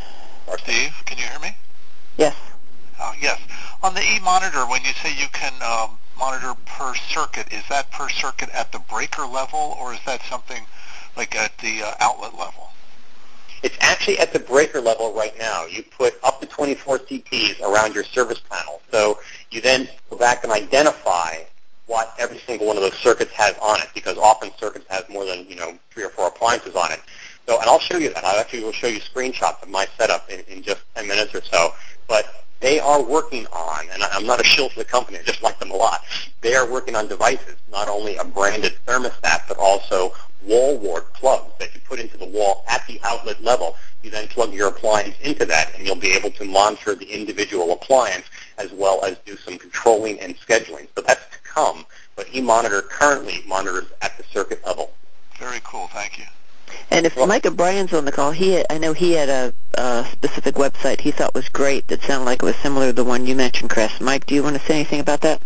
G: Steve, can you hear me?
A: Yes.
G: Oh, yes. On the eMonitor, when you say you can um, monitor per circuit, is that per circuit at the breaker level, or is that something like at the uh, outlet level?
B: It's actually at the breaker level right now. You put up to twenty-four C Ps around your service panel. So you then go back and identify what every single one of those circuits has on it, because often circuits have more than, you know, three or four appliances on it. So, and I'll show you that. I actually will show you screenshots of my setup in, in just ten minutes or so. But they are working on, and I'm not a shill for the company, I just like them a lot. They are working on devices, not only a branded thermostat, but also wall wart plugs that you put into the wall at the outlet level. You then plug your appliance into that, and you'll be able to monitor the individual appliance as well as do some controlling and scheduling. So that's to come, but eMonitor currently monitors at the circuit level.
G: Very cool. Thank you.
A: And if Mike O'Brien's on the call, he had, I know he had a, a specific website he thought was great that sounded like it was similar to the one you mentioned, Chris. Mike, do you want to say anything about that?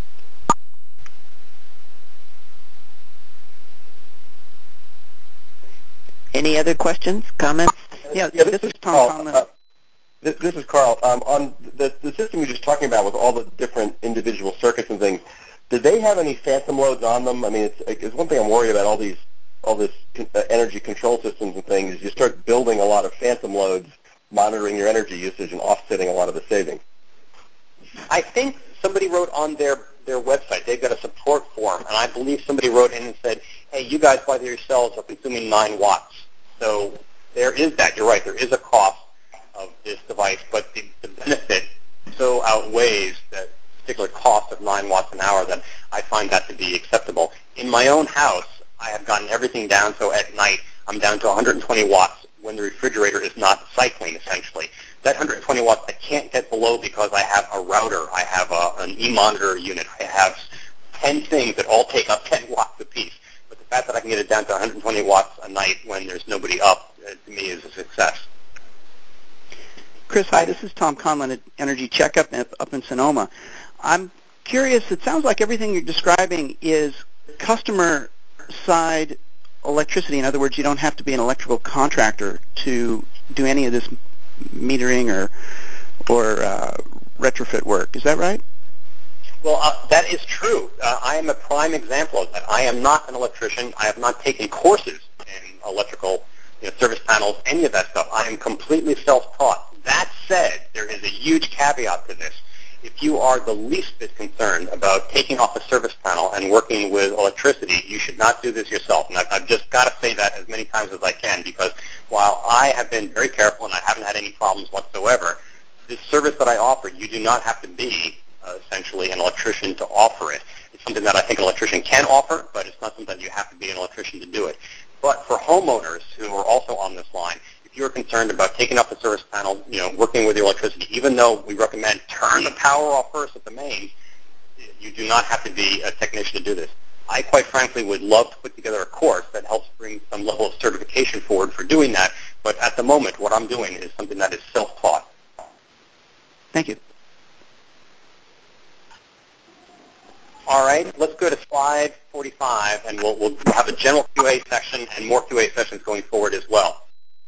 A: Any other questions, comments?
E: Yeah, yeah this, this is Carl. Uh, this, this is Carl. Um, on the, the system you're just talking about with all the different individual circuits and things, did they have any phantom loads on them? I mean, it's, it's one thing I'm worried about, all these all this uh, energy control systems and things, you start building a lot of phantom loads monitoring your energy usage and offsetting a lot of the savings?
B: I think somebody wrote on their, their website, they've got a support form, and I believe somebody wrote in and said, hey, you guys by yourselves are consuming nine watts. So there is that. You're right. There is a cost of this device, but the, the benefit so outweighs that particular cost of nine watts an hour that I find that to be acceptable. In my own house, I have gotten everything down so at night I'm down to one hundred twenty watts when the refrigerator is not cycling, essentially. That one hundred twenty watts I can't get below because I have a router, I have a, an e-monitor unit, I have ten things that all take up ten watts apiece. But the fact that I can get it down to one hundred twenty watts a night when there's nobody up, uh, to me, is a success.
H: Chris, hi, this is Tom Conlon at Energy Checkup up in Sonoma. I'm curious, it sounds like everything you're describing is customer-side electricity. In other words, you don't have to be an electrical contractor to do any of this metering or, or uh, retrofit work. Is that right?
B: Well, uh, that is true. Uh, I am a prime example of that. I am not an electrician. I have not taken courses in electrical, you know, service panels, any of that stuff. I am completely self-taught. That said, there is a huge caveat to this. If you are the least bit concerned about taking off a service panel and working with electricity, you should not do this yourself. And I've, I've just got to say that as many times as I can, because while I have been very careful and I haven't had any problems whatsoever, this service that I offer, you do not have to be uh, essentially an electrician to offer it. It's something that I think an electrician can offer, but it's not something that you have to be an electrician to do it. But for homeowners who are also on this line, if you're concerned about taking off the service panel, you know, working with your electricity, even though we recommend turn the power off first at the mains, you do not have to be a technician to do this. I, quite frankly, would love to put together a course that helps bring some level of certification forward for doing that, but at the moment, what I'm doing is something that is self-taught.
H: Thank you.
B: All right, let's go to slide forty-five, and we'll, we'll have a general Q A section and more Q A sessions going forward as well.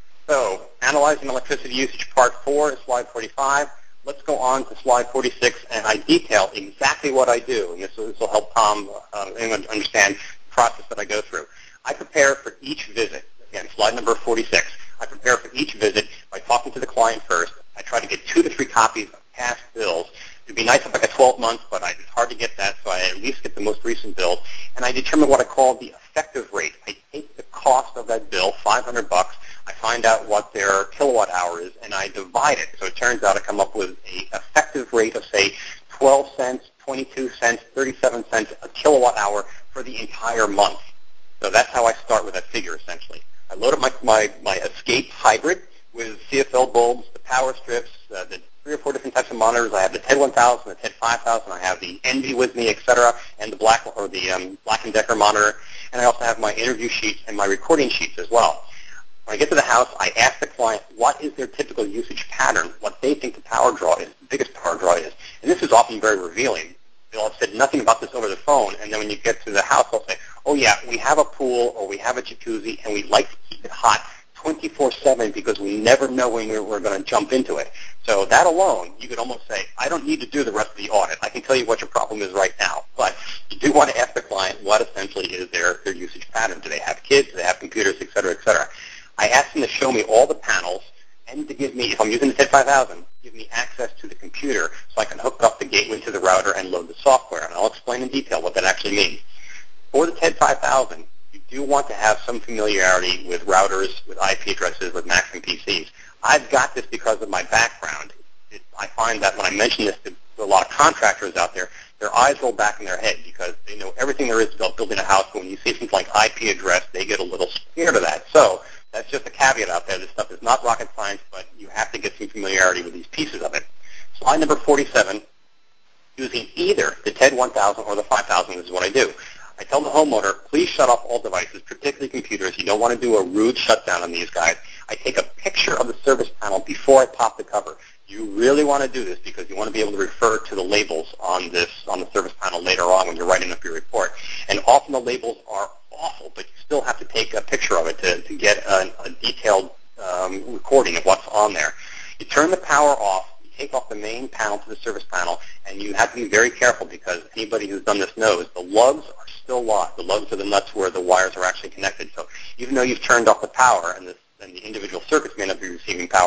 B: So, analyzing electricity usage part four is slide forty-five. Let's go on to slide forty-six, and I detail exactly what I do, and this will, this will help Tom uh, understand the process that I go through. I prepare for each visit. Again, slide number forty-six. I prepare for each visit by talking to the client first. I try to get two to three copies of past bills. It would be nice if I got twelve months, but I, it's hard to get that, so I at least get the most recent bills. And I determine what I call the effective rate. I take the cost of that bill, five hundred bucks. I find out what their kilowatt hour is, and I divide it. So it turns out I come up with an effective rate of, say, twelve cents, twenty-two cents, thirty-seven cents a kilowatt hour for the entire month. So that's how I start with that figure, essentially. I load up my, my, my Escape Hybrid with C F L bulbs, the power strips, uh, the three or four different types of monitors. I have the TED one thousand, the TED five thousand. I have the Envy with me, et cetera, and the Black or the um, Black and Decker monitor. And I also have my interview sheets and my recording sheets as well. When I get to the house, I ask the client what is their typical usage pattern, what they think the power draw is, the biggest power draw is. And this is often very revealing. They'll have said nothing about this over the phone, and then when you get to the house, they'll say, oh, yeah, we have a pool or we have a jacuzzi, and we'd like to keep it hot twenty-four seven because we never know when we're, we're going to jump into it. So that alone, you could almost say, I don't need to do the rest of the audit. I can tell you what your problem is right now. But you do want to ask the client what essentially is their, their usage pattern. Do they have kids? Do they have computers, et cetera, et cetera? I ask them to show me all the panels and to give me, if I'm using the TED five thousand, give me access to the computer so I can hook up the gateway to the router and load the software. And I'll explain in detail what that actually means. For the TED five thousand, you do want to have some familiarity with routers, with I P addresses, with Macs and P Cs. I've got this because of my background. It, I find that when I mention this to, to a lot of contractors out there, their eyes roll back in their head because they know everything there is about building a house. But when you see things like I P address, they get a little scared of that. So that's just a caveat out there. This stuff is not rocket science, but you have to get some familiarity with these pieces of it. Slide number forty-seven, using either the TED one thousand or the five thousand, this is what I do. I tell the homeowner, please shut off all devices, particularly computers. You don't want to do a rude shutdown on these guys. I take a picture of the service panel before I pop the cover. You really want to do this because you want to be able to refer to the labels on this on the service panel later on when you're writing up your report. And often the labels are awful, but you still have to take a picture of it to, to get a, a detailed um, recording of what's on there. You turn the power off. Take off the main panel to the service panel, and you have to be very careful because anybody who's done this knows the lugs are still locked. The lugs are the nuts where the wires are actually connected. So even though you've turned off the power and the, and the individual circuits may not be receiving power, the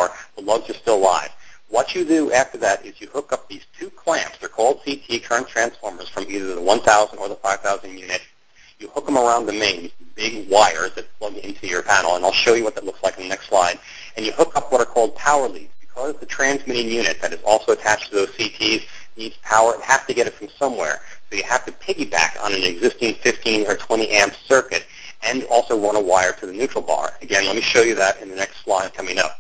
B: lugs are still live. What you do after that is you hook up these two clamps. They're called C T, current transformers, from either the one thousand or the five thousand unit. You hook them around the mains, big wires that plug into your panel, and I'll show you what that looks like in the next slide. And you hook up what are called power leads. Because the transmitting unit that is also attached to those C Ts needs power, it has to get it from somewhere. So you have to piggyback on an existing fifteen or twenty amp circuit and also run a wire to the neutral bar. Again, let me show you that in the next slide coming up.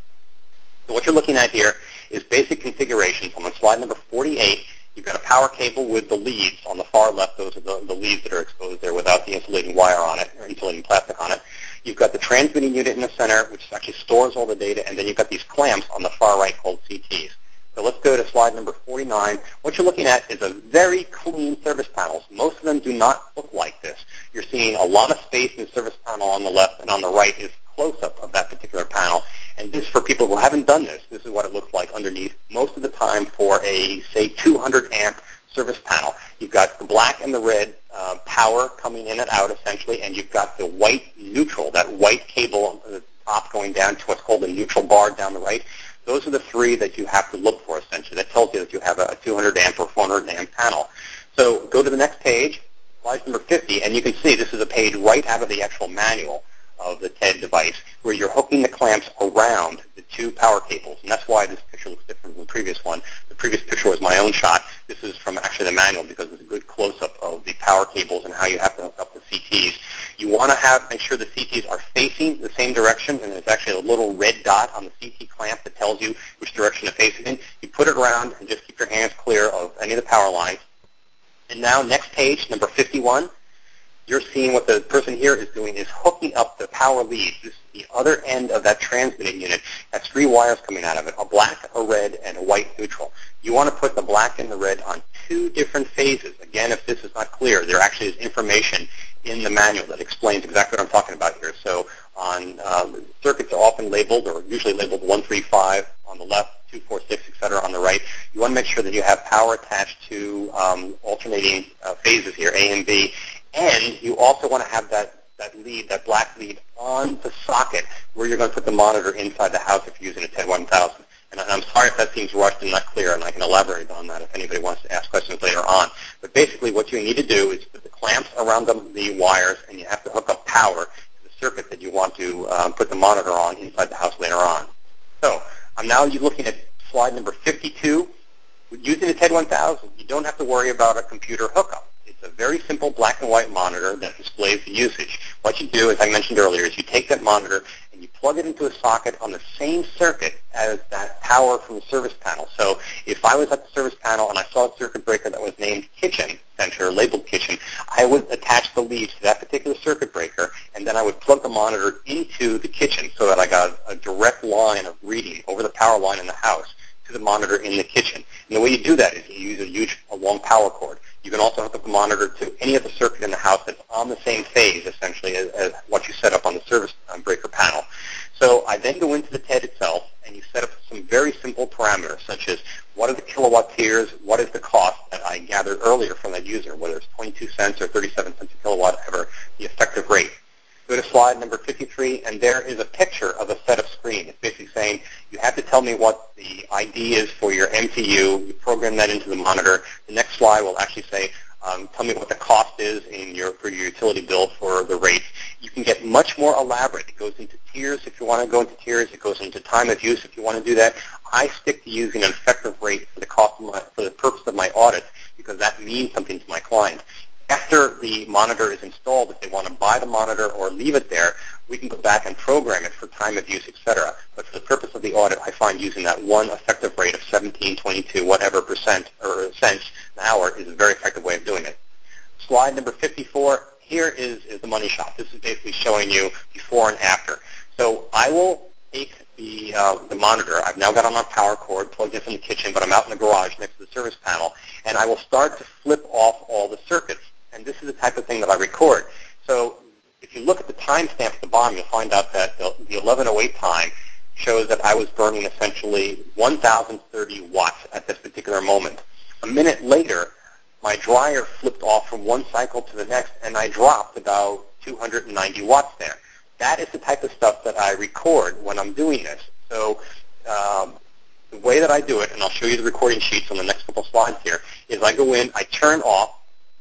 B: So what you're looking at here is basic configuration. From on slide number forty-eight, you've got a power cable with the leads on the far left. Those are the, the leads that are exposed there without the insulating wire on it, or insulating plastic on it. You've got the transmitting unit in the center, which actually stores all the data, and then you've got these clamps on the far right called C Ts. So let's go to slide number forty-nine. What you're looking at is a very clean service panel. Most of them do not look like this. You're seeing a lot of space in the service panel on the left, and on the right is close-up of that particular panel. And this, for people who haven't done this, this is what it looks like underneath most of the time for a, say, two hundred amp service panel. You've got the black and the red uh, power coming in and out, essentially, and you've got the white neutral, that white cable on the top going down to what's called the neutral bar down the right. Those are the three that you have to look for, essentially. That tells you that you have a two hundred amp or four hundred amp panel. So go to the next page, slide number fifty, and you can see this is a page right out of the actual manual of the T E D device, where you're hooking the clamps around the two power cables. And that's why this picture looks different from the previous one. The previous picture was my own shot. This is from actually the manual because it's a good close-up of the power cables and how you have to hook up the C Ts. You want to have make sure the C Ts are facing the same direction, and there's actually a little red dot on the C T clamp that tells you which direction to face it in. You put it around and just keep your hands clear of any of the power lines. And now, next page, number fifty-one. You're seeing what the person here is doing is hooking up the power leads. This is the other end of that transmitting unit. That's three wires coming out of it, a black, a red, and a white neutral. You want to put the black and the red on two different phases. Again, if this is not clear, there actually is information in the manual that explains exactly what I'm talking about here. So on um, circuits are often labeled, or usually labeled one three five on the left, two four six, et cetera on the right. You want to make sure that you have power attached to um, alternating uh, phases here, A and B. And you also want to have that, that lead, that black lead, on the socket where you're going to put the monitor inside the house if you're using a T E D one thousand. And I'm sorry if that seems rushed and not clear, and I can elaborate on that if anybody wants to ask questions later on. But basically what you need to do is put the clamps around the, the wires, and you have to hook up power to the circuit that you want to um, put the monitor on inside the house later on. So I'm now looking at slide number fifty-two. Using the T E D one thousand, you don't have to worry about a computer hookup. It's a very simple black and white monitor that displays the usage. What you do, as I mentioned earlier, is you take that monitor and you plug it into a socket on the same circuit as that power from the service panel. So if I was at the service panel and I saw a circuit breaker that was named kitchen center, labeled kitchen, I would attach the leads to that particular circuit breaker, and then I would plug the monitor into the kitchen so that I got a direct line of reading over the power line in the house to the monitor in the kitchen. And the way you do that is you use a huge, a long power cord. You can also hook up the monitor to any other circuit in the house that's on the same phase, essentially, as, as what you set up on the service um, breaker panel. So I then go into the T E D itself, and you set up some very simple parameters, such as what are the kilowatt tiers, what is the cost that I gathered earlier from that user, whether it's twenty-two cents or thirty-seven cents a kilowatt, ever the effective rate. Go to slide number fifty-three, and there is a picture of a setup screen. It's basically saying you have to tell me what the I D is for your M T U. You program that into the monitor. The next slide will actually say, um, tell me what the cost is in your for your utility bill for the rates. You can get much more elaborate. It goes into tiers if you want to go into tiers. It goes into time of use if you want to do that. I stick to using an effective rate for the cost of my, for the purpose of my audit, because that means something to my client. After the monitor is installed, if they want to buy the monitor or leave it there, we can go back and program it for time of use, et cetera. But for the purpose of the audit, I find using that one effective rate of seventeen, twenty-two, whatever percent or cents an hour is a very effective way of doing it. Slide number fifty-four, here is, is the money shot. This is basically showing you before and after. So I will take the, uh, the monitor. I've now got on my power cord, plugged in from the kitchen, but I'm out in the garage next to the service panel, and I will start to flip off all the circuits. And this is the type of thing that I record. So if you look at the timestamp at the bottom, you'll find out that the, the eleven oh eight time shows that I was burning essentially one thousand thirty watts at this particular moment. A minute later, my dryer flipped off from one cycle to the next, and I dropped about two hundred ninety watts there. That is the type of stuff that I record when I'm doing this. So um, the way that I do it, and I'll show you the recording sheets on the next couple slides here, is I go in, I turn off,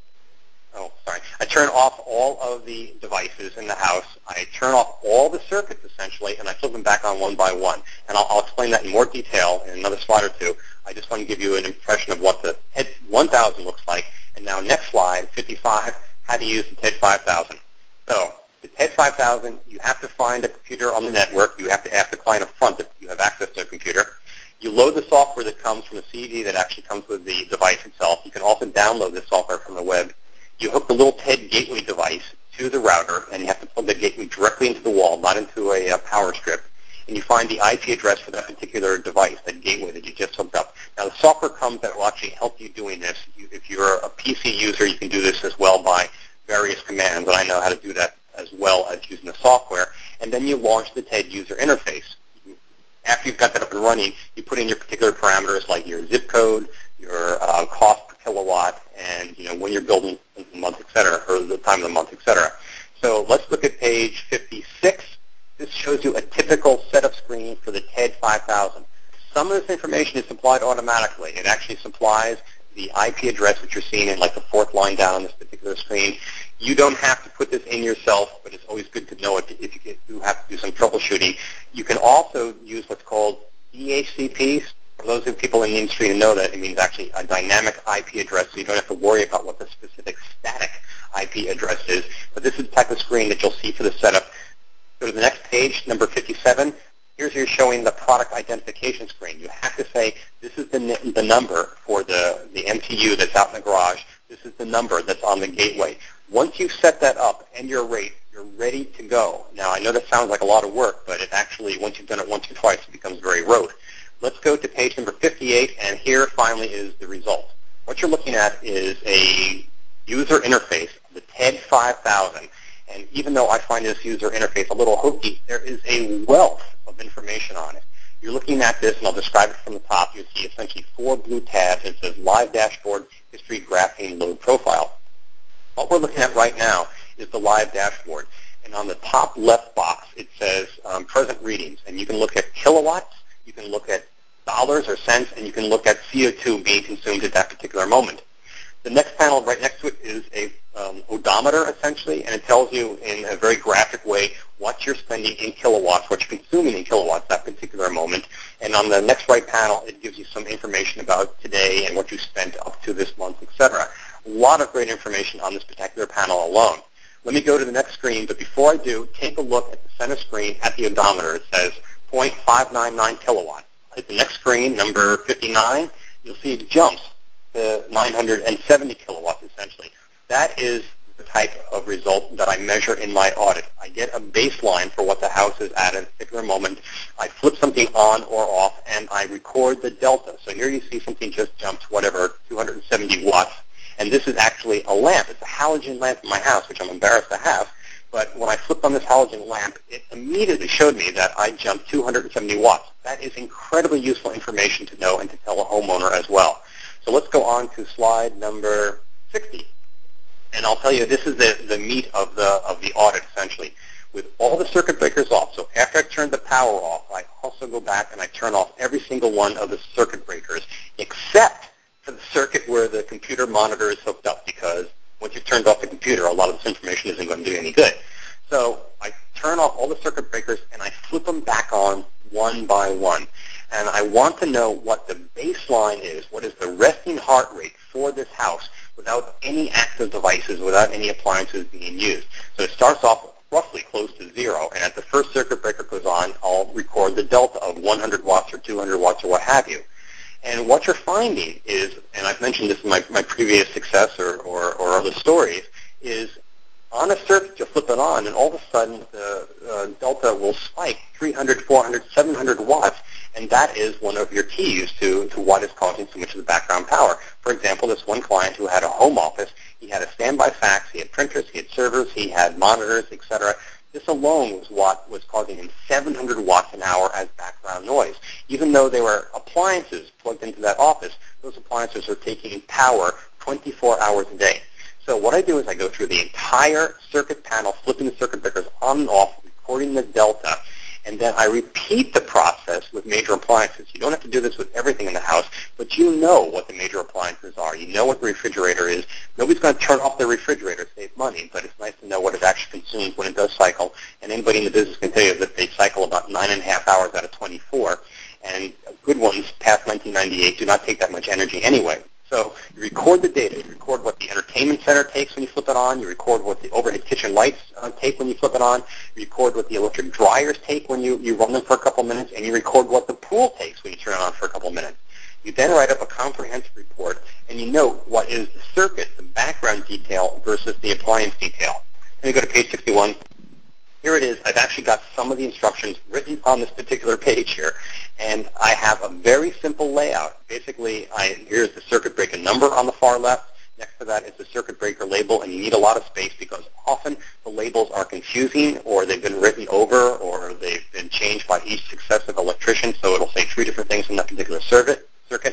B: oh, sorry, I turn off all of the devices in the house. I turn off all the circuits, essentially, and I flip them back on one by one. And I'll, I'll explain that in more detail in another slide or two. I just want to give you an impression of what the TED one thousand looks like. And now next slide, fifty-five, how to use the TED five thousand. So the TED five thousand, you have to find a computer on the network. You have to ask the client up front if you have access to a computer. You load the software that comes from the C D that actually comes with the device itself. You can also download the software from the web. You hook the little TED gateway device to the router, and you have to plug the gateway directly into the wall, not into a, a power strip. And you find the I P address for that particular device, that gateway that you just hooked up. Now, the software comes that will actually help you doing this. You, if you're a P C user, you can do this as well by various commands, and I know how to do that as well as using the software. And then you launch the TED user interface. After you've got that up and running, you put in your particular parameters like your zip code, your uh, cost per kilowatt, and you know when you're building the month, et cetera, or the time of the month, et cetera. So let's look at page fifty-six. This shows you a typical setup screen for the TED five thousand. Some of this information is supplied automatically. It actually supplies the I P address, which you're seeing in like the fourth line down on this particular screen. You don't have to put this in yourself, but it's always good to know it if you do have to do some troubleshooting. You can also use what's called D H C Ps. For those of people in the industry who know that, it means actually a dynamic I P address, so you don't have to worry about what the specific static I P address is. But this is the type of screen that you'll see for the setup. Go to the next page, number fifty-seven. Here's you're showing the product identification screen. You have to say, this is the, the number for the, the M T U that's out in the garage. This is the number that's on the gateway. Once you've set that up and your rate, you're ready to go. Now, I know that sounds like a lot of work, but it actually, once you've done it once or twice, it becomes very rote. Let's go to page number fifty-eight, and here finally is the result. What you're looking at is a user interface, the TED five thousand. And even though I find this user interface a little hokey, there is a wealth of information on it. You're looking at this, and I'll describe it from the top. You'll see essentially four blue tabs. It says Live Dashboard, History, Graphing, Load Profile. What we're looking at right now is the Live Dashboard. And on the top left box, it says um, present readings. And you can look at kilowatts, you can look at dollars or cents, and you can look at C O two being consumed at that particular moment. The next panel right next to it is a um, odometer, essentially, and it tells you in a very graphic way what you're spending in kilowatts, what you're consuming in kilowatts that particular moment. And on the next right panel, it gives you some information about today and what you spent up to this month, et cetera. A lot of great information on this particular panel alone. Let me go to the next screen, but before I do, take a look at the center screen at the odometer. It says zero point five nine nine kilowatts. Hit the next screen, number fifty-nine, you'll see it jumps to nine hundred seventy kilowatts, essentially. That is the type of result that I measure in my audit. I get a baseline for what the house is at at a particular moment. I flip something on or off, and I record the delta. So here you see something just jumped, whatever, two hundred seventy watts. And this is actually a lamp. It's a halogen lamp in my house, which I'm embarrassed to have. But when I flipped on this halogen lamp, it immediately showed me that I jumped two hundred seventy watts. That is incredibly useful information to know and to tell a homeowner as well. So let's go on to slide number sixty. And I'll tell you, this is the, the meat of the, of the audit, essentially. With all the circuit breakers off, so after I turn the power off, I also go back and I turn off every single one of the circuit breakers, except for the circuit where the computer monitor is hooked up, because once you've turned off the computer, a lot of this information isn't going to do any good. So I turn off all the circuit breakers, and I flip them back on one by one. And I want to know what the baseline is, what is the resting heart rate for this house without any active devices, without any appliances being used. So it starts off roughly close to zero, and as the first circuit breaker goes on, I'll record the delta of one hundred watts or two hundred watts or what have you. And what you're finding is, and I've mentioned this in my, my previous success or, or, or other stories, is on a circuit, you flip it on, and all of a sudden the uh, delta will spike three hundred, four hundred, seven hundred watts, and that is one of your keys to, to what is causing so much of the background power. For example, this one client who had a home office, he had a standby fax, he had printers, he had servers, he had monitors, et cetera. This alone was what was causing him seven hundred watts an hour as background noise. Even though there were appliances plugged into that office, those appliances are taking power twenty-four hours a day. So what I do is I go through the entire circuit panel, flipping the circuit breakers on and off, recording the delta, and then I repeat the process with major appliances. You don't have to do this with everything in the house, but you know what the major appliances are. You know what the refrigerator is. Nobody's going to turn off their refrigerator to save money, but it's nice to know what it actually consumes when it does cycle. And anybody in the business can tell you that they cycle about nine and a half hours out of twenty-four, and good ones past nineteen ninety-eight do not take that much energy anyway. So you record the data. You record what the entertainment center takes when you flip it on. You record what the overhead kitchen lights uh, take when you flip it on. You record what the electric dryers take when you, you run them for a couple minutes. And you record what the pool takes when you turn it on for a couple minutes. You then write up a comprehensive report, and you note what is the circuit, the background detail versus the appliance detail. Let me go to page sixty-one. Here it is. I've actually got some of the instructions written on this particular page here, and I have a very simple layout. Basically, I, here's the circuit breaker number on the far left. Next to that is the circuit breaker label, and you need a lot of space because often the labels are confusing, or they've been written over, or they've been changed by each successive electrician, so it'll say three different things in that particular circuit.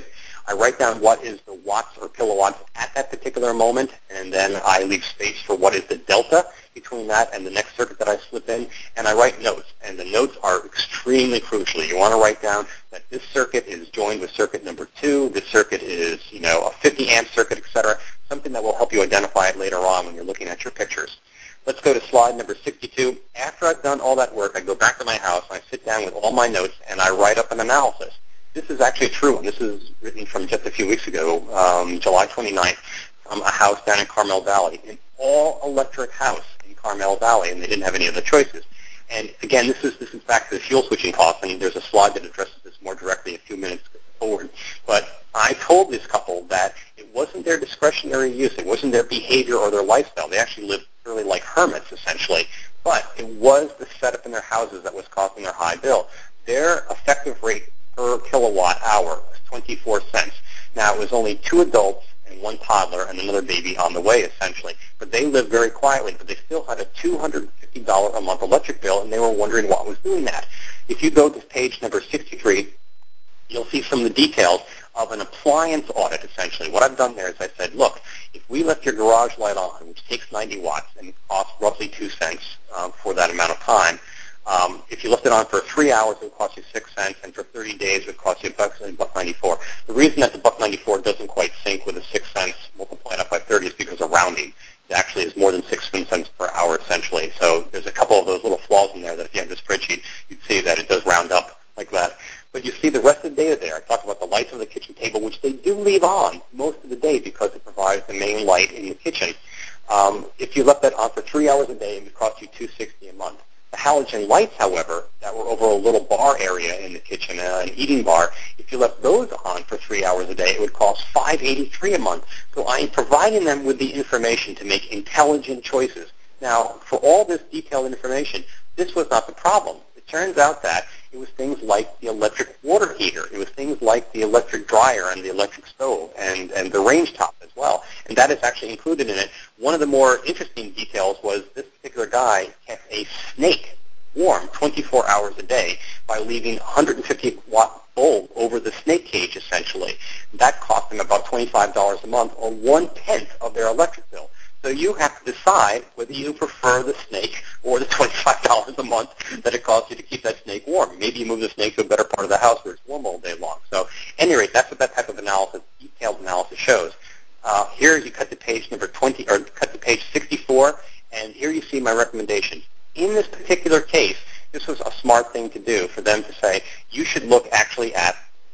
B: I write down what is the watts or kilowatts at that particular moment, and then I leave space for what is the delta between that and the next circuit that I slip in, and I write notes. And the notes are extremely crucial. You want to write down that this circuit is joined with circuit number two, this circuit is, you know, a fifty amp circuit, et cetera, something that will help you identify it later on when you're looking at your pictures. Let's go to slide number sixty-two. After I've done all that work, I go back to my house, and I sit down with all my notes, and I write up an analysis. This is actually true. This is written from just a few weeks ago, um, July twenty-ninth, from a house down in Carmel Valley, an all-electric house in Carmel Valley, and they didn't have any other choices. And again, this is this is back to the fuel switching costs, and there's a slide that addresses this more directly a few minutes forward. But I told this couple that it wasn't their discretionary use, it wasn't their behavior or their lifestyle. They actually lived really like hermits, essentially. But it was the setup in their houses that was causing their high bill. Their effective rate per kilowatt hour was twenty-four cents. Now, it was only two adults and one toddler and another baby on the way, essentially. But they lived very quietly, but they still had a two hundred fifty dollars a month electric bill, and they were wondering what was doing that. If you go to page number sixty-three, you'll see some of the details of an appliance audit, essentially. What I've done there is I said, look, if we left your garage light on, which takes ninety watts and costs roughly two cents um, for that amount of time, Um, if you left it on for three hours, it would cost you six cents, and for thirty days, it would cost you a buck, a buck ninety-four. The reason that the buck ninety-four doesn't quite sync with the six cents multiplied up by thirty is because of rounding. It actually is more than six cents per hour, essentially. So there's a couple of those little flaws in there that if you have the spreadsheet, you'd see that it does round up like that. But you see the rest of the data there. I talked about the lights on the kitchen table, which they do leave on most of the day because it provides the main light in the kitchen. Um, if you left that on for three hours a day, it would cost you two hundred sixty dollars a month. The halogen lights, however, that were over a little bar area in the kitchen, uh, an eating bar, if you left those on for three hours a day, it would cost five hundred eighty-three dollars a month. So I am providing them with the information to make intelligent choices. Now, for all this detailed information, this was not the problem. It turns out that it was things like the electric water heater. It was things like the electric dryer and the electric stove and, and the range top as well. And that is actually included in it. One of the more interesting details was this particular guy kept a snake warm twenty-four hours a day by leaving a one hundred fifty watt bulb over the snake cage, essentially. That cost them about twenty-five dollars a month, or one-tenth of their electric bill. So you have to decide whether you prefer the snake or the twenty-five dollars a month that it costs you to keep that snake warm. Maybe you move the snake to a better part of the house where it's warm all day long. So at any rate, that's what that type of analysis, detailed analysis shows. Uh, here you cut to page number twenty, or cut to page sixty-four, and here you see my recommendations. In this particular case, this was a smart thing to do for them to say, you should look actually at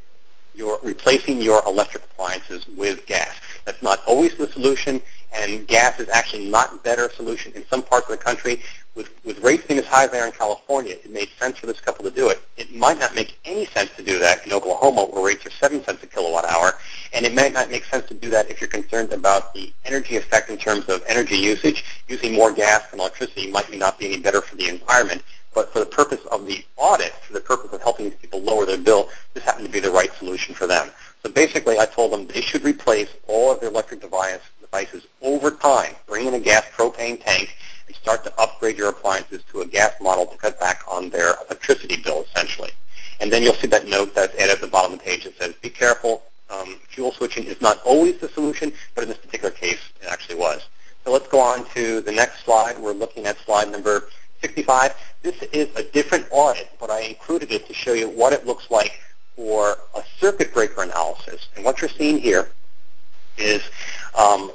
B: your replacing your electric appliances with gas. That's not always the solution, and gas is actually not a better solution in some parts of the country. With, with rates being as high as they are in California, it made sense for this couple to do it. It might not make any sense to do that in Oklahoma, where rates are seven cents a kilowatt hour, and it might not make sense to do that if you're concerned about the energy effect in terms of energy usage. Using more gas and electricity might not be any better for the environment, but for the purpose of the audit, for the purpose of helping people lower their bill, this happened to be the right solution for them. So basically, I told them they should replace all of their electric device, devices over time, bring in a gas propane tank, and start to upgrade your appliances to a gas model to cut back on their electricity bill, essentially. And then you'll see that note that's added at the bottom of the page that says, be careful, um, fuel switching is not always the solution, but in this particular case, it actually was. So let's go on to the next slide. We're looking at slide number sixty-five. This is a different audit, but I included it to show you what it looks like for a circuit breaker analysis. And what you're seeing here is um,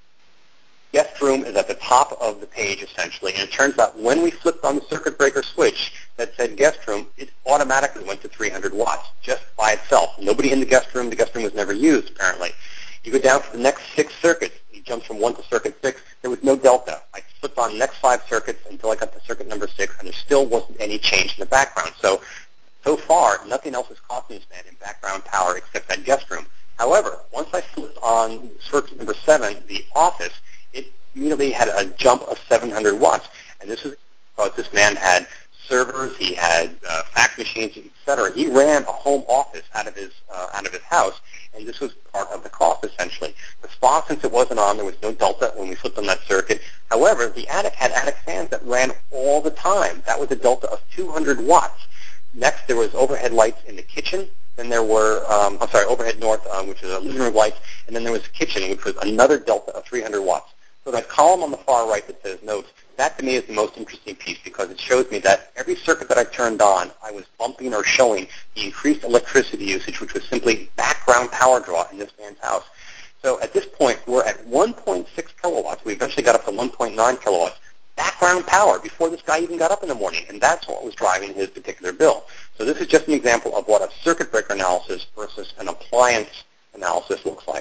B: guest room is at the top of the page, essentially. And it turns out when we flipped on the circuit breaker switch that said guest room, it automatically went to three hundred watts just by itself. Nobody in the guest room. The guest room was never used, apparently. You go down to the next six circuits. You jump from one to circuit six. There was no delta. I flipped on the next five circuits until I got to circuit number six, and there still wasn't any change in the background. So, so far, nothing else is costing this man in background power except that guest room. However, once I flipped on circuit number seven, the office, it immediately had a jump of seven hundred watts. And this is because this man had servers, he had uh, fax machines, et cetera. He ran a home office out of his uh, out of his house, and this was part of the cost, essentially. The spa, since it wasn't on, there was no delta when we flipped on that circuit. However, the attic had attic fans that ran all the time. That was a delta of two hundred watts. Next, there was overhead lights in the kitchen. Then there were, um, I'm sorry, overhead north, uh, which is a living room lights. And then there was the kitchen, which was another delta of three hundred watts. So that column on the far right that says notes, that to me is the most interesting piece because it shows me that every circuit that I turned on, I was bumping or showing the increased electricity usage, which was simply background power draw in this man's house. So at this point, we're at one point six kilowatts. We eventually got up to one point nine kilowatts. Background power before this guy even got up in the morning, and that's what was driving his particular bill. So this is just an example of what a circuit breaker analysis versus an appliance analysis looks like.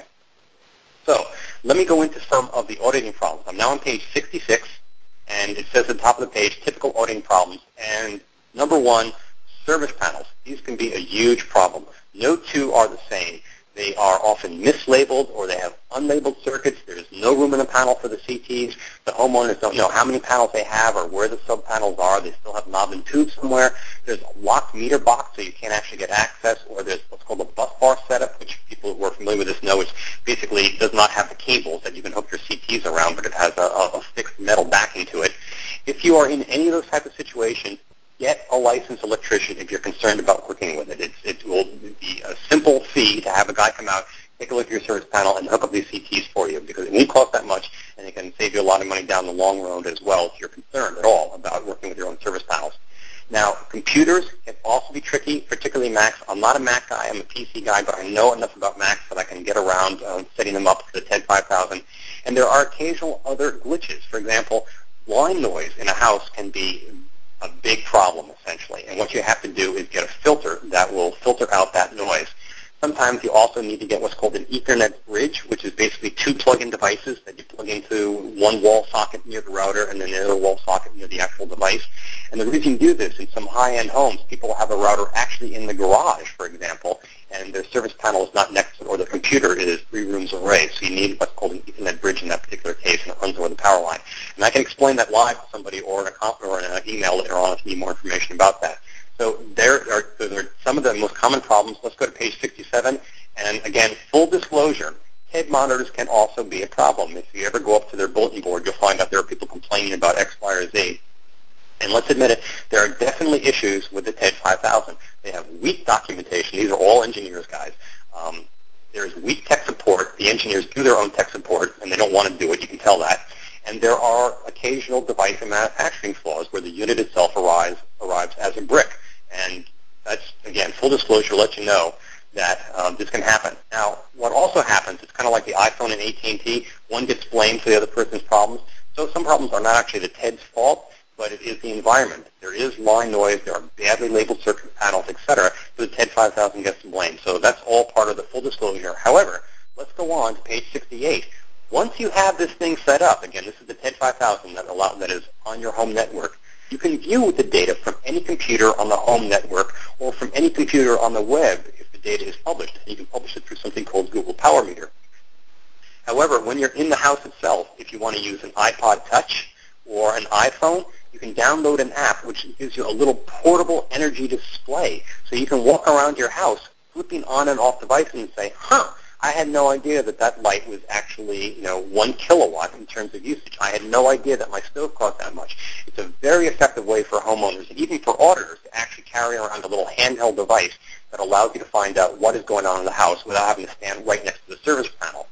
B: So let me go into some of the auditing problems. I'm now on page sixty-six, and it says at the top of the page, typical auditing problems. And number one, service panels. These can be a huge problem. No two are the same. They are often mislabeled or they have unlabeled circuits. There's no room in the panel for the C Ts. The homeowners don't know how many panels they have or where the sub-panels are. They still have knob and tube somewhere. There's a locked meter box so you can't actually get access, or there's what's called a bus bar setup, which people who are familiar with this know, which basically does not have the cables that you can hook your C Ts around, but it has a, a fixed metal backing to it. If you are in any of those types of situations, get a licensed electrician if you're concerned about working with it. It's, it will be a simple fee to have a guy come out, take a look at your service panel, and hook up these C Ts for you because it won't cost that much, and it can save you a lot of money down the long road as well if you're concerned at all about working with your own service panels. Now, computers can also be tricky, particularly Macs. I'm not a Mac guy. I'm a P C guy, but I know enough about Macs that I can get around uh, setting them up for the T E D five thousand. And there are occasional other glitches. For example, line noise in a house can be a big problem, essentially. And what you have to do is get a filter that will filter out that noise. Sometimes you also need to get what's called an Ethernet bridge, which is basically two plug-in devices that you plug into one wall socket near the router and then the other wall socket near the actual device. And the reason you do this, in some high-end homes, people have a router actually in the garage, for example, and their service panel is not next to it, or the computer is three rooms away. So you need what's called an Ethernet bridge in that particular case, and it runs over the power line. And I can explain that live to somebody or in, a, or in an email later on if you need more information about that. So there are, there are some of the most common problems. Let's go to page sixty-seven. And again, full disclosure, T E D monitors can also be a problem. If you ever go up to their bulletin board, you'll find out there are people complaining about X, Y, or Z. And let's admit it, there are definitely issues with the T E D five thousand. They have weak documentation. These are all engineers, guys. Um, there's weak tech support. The engineers do their own tech support, and they don't want to do it. You can tell that. And there are occasional device and manufacturing flaws where the unit itself arrives, arrives as a brick. And that's, again, full disclosure, let you know that um, this can happen. Now, what also happens, it's kind of like the iPhone and A T and T. One gets blamed for the other person's problems. So some problems are not actually the T E D's fault, but it is the environment. There is line noise. There are badly labeled circuit panels, et cetera. So the T E D five thousand gets the blame. So that's all part of the full disclosure. However, let's go on to page sixty-eight. Once you have this thing set up, again, this is the T E D five thousand that, allow, that is on your home network, you can view the data from any computer on the home network or from any computer on the web if the data is published. And you can publish it through something called Google Power Meter. However, when you're in the house itself, if you want to use an iPod Touch or an iPhone, you can download an app which gives you a little portable energy display. So you can walk around your house flipping on and off devices and say, huh, I had no idea that that light was actually, you know, one kilowatt in terms of usage. I had no idea that my stove cost that much. It's a very effective way for homeowners and even for auditors to actually carry around a little handheld device that allows you to find out what is going on in the house without having to stand right next to the service panel.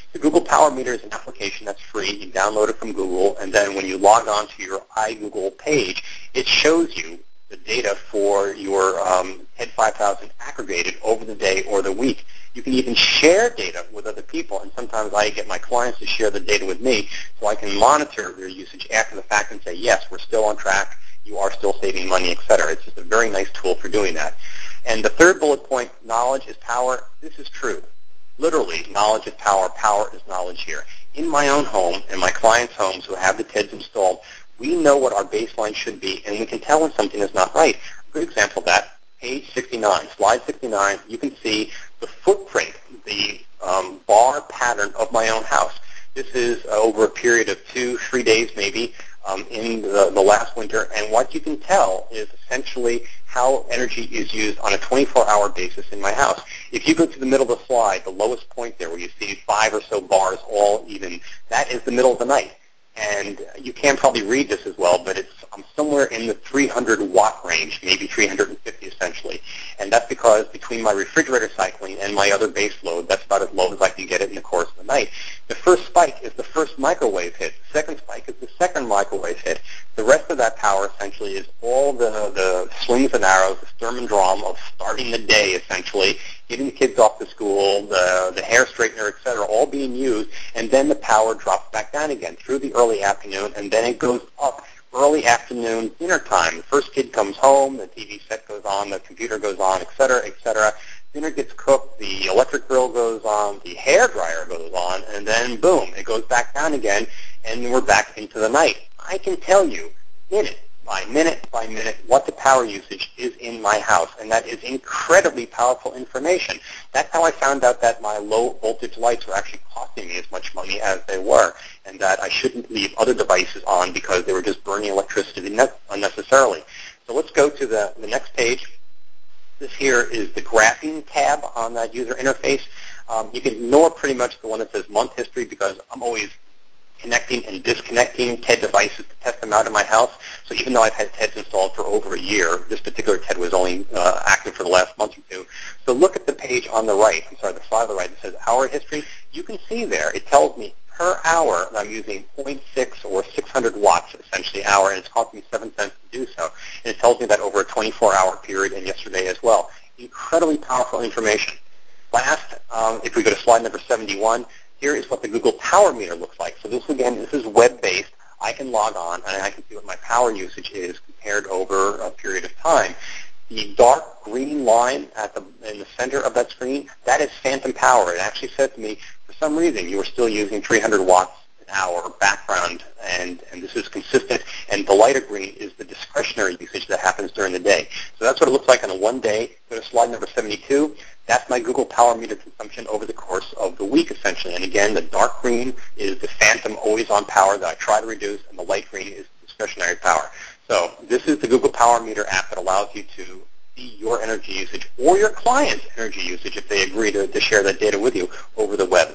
B: The Google Power Meter is an application that's free. You download it from Google, and then when you log on to your iGoogle page, it shows you the data for your um, T E D five thousand aggregated over the day or the week. You can even share data with other people, and sometimes I get my clients to share the data with me so I can monitor their usage after the fact and say, yes, we're still on track, you are still saving money, et cetera. It's just a very nice tool for doing that. And the third bullet point, knowledge is power. This is true. Literally, knowledge is power. Power is knowledge here. In my own home and my clients' homes who have the T E Ds installed, we know what our baseline should be, and we can tell when something is not right. A good example of that, page sixty-nine, slide sixty-nine, you can see the footprint, the um, bar pattern of my own house. This is uh, over a period of two, three days maybe um, in the, the last winter, and what you can tell is essentially how energy is used on a twenty-four hour basis in my house. If you go to the middle of the slide, the lowest point there where you see five or so bars all even, that is the middle of the night. And you can't probably read this as well, but it's um, somewhere in the three hundred watt range, maybe three hundred fifty essentially. And that's because between my refrigerator cycling and my other base load, that's about as low as I can get it in the course of the night. The first spike is the first microwave hit. The second spike is the second microwave hit. The rest of that power essentially is all the, the slings and arrows, the sturm and drum of starting the day essentially, getting the kids off to school, the, the hair straightener, et cetera, all being used, and then the power drops back down again through the early afternoon, and then it goes up early afternoon, dinner time. The first kid comes home, the T V set goes on, the computer goes on, et cetera, et cetera. Dinner gets cooked, the electric grill goes on, the hair dryer goes on, and then boom, it goes back down again, and we're back into the night. I can tell you, minute by minute by minute, what the power usage is in my house, and that is incredibly powerful information. That's how I found out that my low voltage lights were actually costing me as much money as they were, and that I shouldn't leave other devices on because they were just burning electricity unnecessarily. So let's go to the, the next page. This here is the graphing tab on that user interface. Um, you can ignore pretty much the one that says month history because I'm always connecting and disconnecting T E D devices to test them out in my house. So even though I've had T E Ds installed for over a year, this particular T E D was only uh, active for the last month or two. So look at the page on the right, I'm sorry, the slide on the right that says hour history. You can see there, it tells me per hour that I'm using zero point six or six hundred watts essentially hour, and it's costing me seven cents to do so. And it tells me that over a twenty-four hour period and yesterday as well. Incredibly powerful information. Last, um, if we go to slide number seventy-one, here is what the Google Power Meter looks like. So this, again, this is web-based. I can log on, and I can see what my power usage is compared over a period of time. The dark green line at the, in the center of that screen, that is phantom power. It actually said to me, for some reason, you are still using three hundred watts an hour background, and, and this is consistent. And the lighter green is the discretionary usage that happens during the day. So that's what it looks like on a one day. Go to slide number seventy-two. That's my Google Power Meter consumption over the course of the week, essentially. And again, the dark green is the phantom always-on power that I try to reduce, and the light green is discretionary power. So this is the Google Power Meter app that allows you to see your energy usage or your client's energy usage if they agree to, to share that data with you over the web.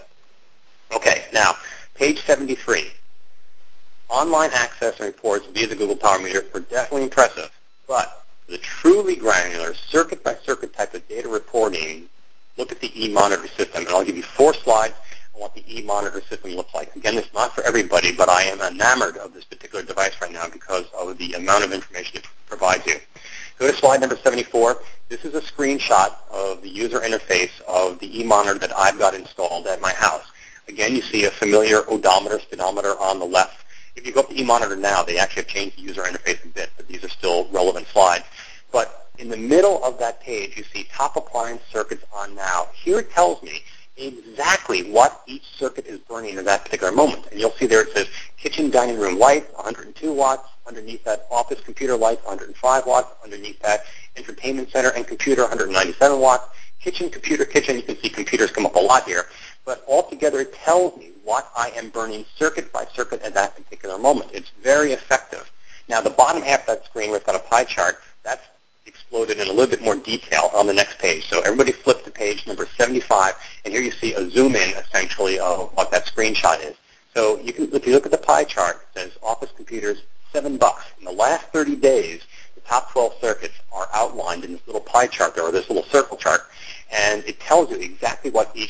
B: Okay, now, page seventy-three. Online access and reports via the Google Power Meter are definitely impressive, but the truly granular circuit-by-circuit type of data reporting, look at the eMonitor system, and I'll give you four slides on what the eMonitor system looks like. Again, it's not for everybody, but I am enamored of this particular device right now because of the amount of information it provides you. Go to slide number seventy-four. This is a screenshot of the user interface of the eMonitor that I've got installed at my house. Again, you see a familiar odometer, speedometer on the left. If you go up to eMonitor now, they actually have changed the user interface a bit, but these are still relevant slides. But in the middle of that page, you see top appliance circuits on now. Here it tells me exactly what each circuit is burning at that particular moment. And you'll see there it says kitchen dining room lights, one hundred two watts. Underneath that, office computer lights, one hundred five watts. Underneath that, entertainment center and computer, one hundred ninety-seven watts. Kitchen, computer, kitchen. You can see computers come up a lot here. But altogether, it tells me what I am burning circuit by circuit at that particular moment. It's very effective. Now, the bottom half of that screen where it's got a pie chart, that's exploded in a little bit more detail on the next page. So everybody flip to page number seventy-five, and here you see a zoom in, essentially, of what that screenshot is. So you can, if you look at the pie chart, it says office computers, seven bucks. In the last thirty days, the top twelve circuits are outlined in this little pie chart there, or this little circle chart, and it tells you exactly what each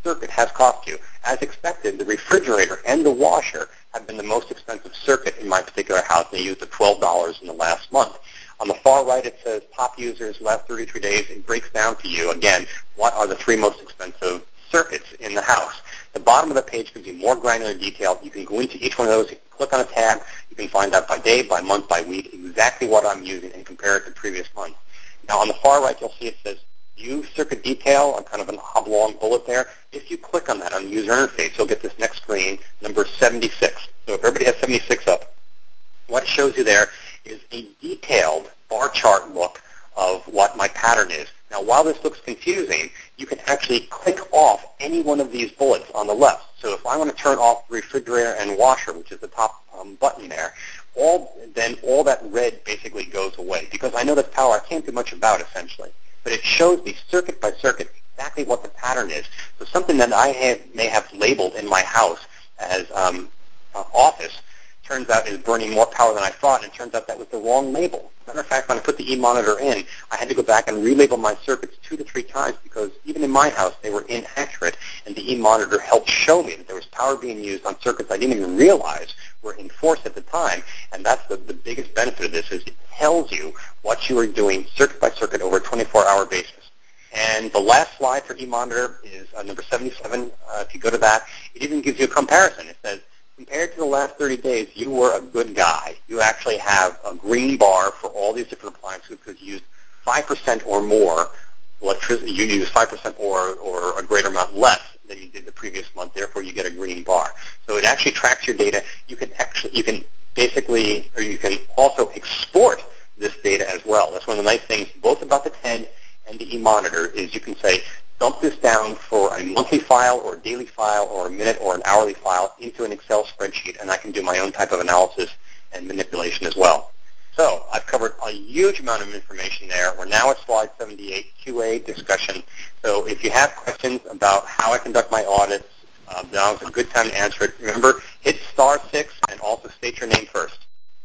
B: circuit has cost you? As expected, the refrigerator and the washer have been the most expensive circuit in my particular house. They used twelve dollars in the last month. On the far right, it says top users last thirty-three days. It breaks down for you, again, what are the three most expensive circuits in the house. The bottom of the page gives you more granular detail. You can go into each one of those, you can click on a tab, you can find out by day, by month, by week, exactly what I'm using and compare it to previous months. Now on the far right, you'll see it says View Circuit Detail, on kind of an oblong bullet there. If you click on that on the user interface, you'll get this next screen, number seventy-six. So if everybody has seventy-six up, what it shows you there is a detailed bar chart look of what my pattern is. Now, while this looks confusing, you can actually click off any one of these bullets on the left. So if I want to turn off the refrigerator and washer, which is the top um, button there, all then all that red basically goes away because I know that's power I can't do much about, essentially. But it shows me circuit by circuit exactly what the pattern is. So something that I have, may have labeled in my house as um, uh, office turns out is burning more power than I thought, and it turns out that was the wrong label. Matter of fact, when I put the e-monitor in, I had to go back and relabel my circuits two to three times because even in my house, they were inaccurate, and the e-monitor helped show me that there was power being used on circuits I didn't even realize were in force at the time, and that's the, the biggest benefit of this is it tells you what you are doing circuit by circuit over a twenty-four hour basis. And the last slide for e-monitor is uh, number seventy-seven. Uh, if you go to that, it even gives you a comparison. It says, compared to the last thirty days, you were a good guy. You actually have a green bar for all these different appliances because you used five percent or more electricity. You used five percent or, or a greater amount less than you did the previous month. Therefore, you get a green bar. So it actually tracks your data. You can actually, you can basically, or you can also export this data as well. That's one of the nice things, both about the T E D and the e-monitor, is you can say, dump this down for a monthly file or a daily file or a minute or an hourly file into an Excel spreadsheet, and I can do my own type of analysis and manipulation as well. So I've covered a huge amount of information there. We're now at slide seventy-eight, Q A discussion. So if you have questions about how I conduct my audits, uh, now is a good time to answer it. Remember, hit star six and also state your name first.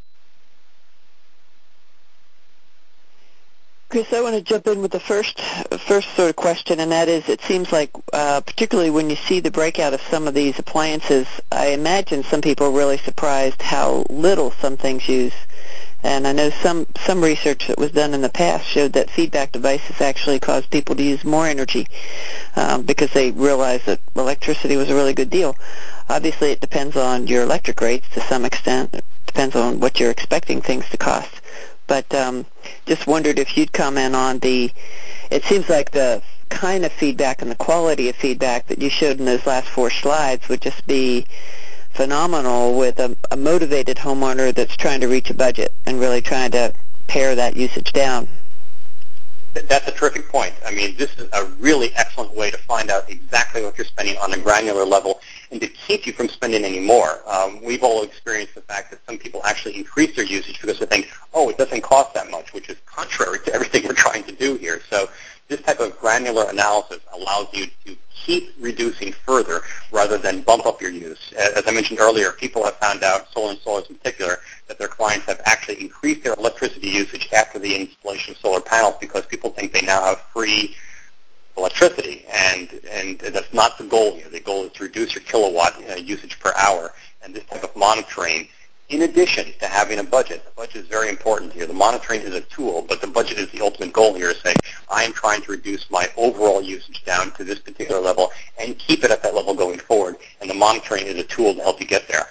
A: Chris, I want to jump in with the first first sort of question, and that is, it seems like, uh, particularly when you see the breakout of some of these appliances, I imagine some people are really surprised how little some things use. And I know some, some research that was done in the past showed that feedback devices actually caused people to use more energy um, because they realized that electricity was a really good deal. Obviously, it depends on your electric rates to some extent. It depends on what you're expecting things to cost. But um, just wondered if you'd comment on the, it seems like the kind of feedback and the quality of feedback that you showed in those last four slides would just be phenomenal with a, a motivated homeowner that's trying to reach a budget and really trying to pare that usage down.
B: That's a terrific point. I mean, this is a really excellent way to find out exactly what you're spending on a granular level and to keep you from spending any more. Um, we've all experienced the fact that some people actually increase their usage because they think, oh, it doesn't cost that much, which is contrary to everything we're trying to do here. So this type of granular analysis allows you to keep reducing further rather than bump up your use. As I mentioned earlier, people have found out, solar installers in particular, that their clients have actually increased their electricity usage after the installation of solar panels because people think they now have free electricity, and and that's not the goal here. The goal is to reduce your kilowatt uh, usage per hour, and this type of monitoring, in addition to having a budget. The budget is very important here. The monitoring is a tool, but the budget is the ultimate goal here to say, I am trying to reduce my overall usage down to this particular level and keep it at that level going forward, and the monitoring is a tool to help you get there.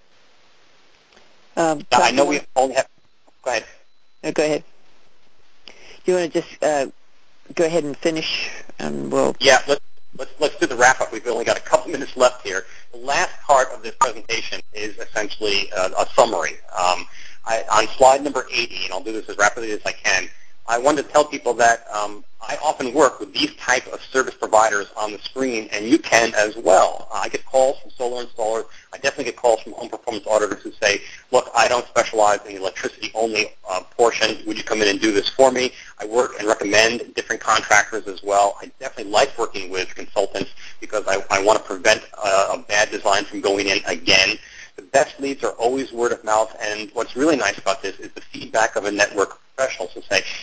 A: Um,
B: now, I know we only have, go ahead.
A: No, go ahead. You want to just uh, go ahead and finish, and we'll...
B: Yeah, let's, let's, let's do the wrap-up. We've only got a couple minutes left here. The last part of this presentation is essentially a, a summary. Um, I, on slide number eighty, and I'll do this as rapidly as I can, I wanted to tell people that um, I often work with these type of service providers on the screen, and you can as well. Uh, I get calls from solar installers. I definitely get calls from home performance auditors who say, look, I don't specialize in the electricity-only uh, portion. Would you come in and do this for me? I work and recommend different contractors as well. I definitely like working with consultants because I, I want to prevent uh, a bad design from going in again. The best leads are always word of mouth, and what's really nice about this is the feedback of a network professional to say,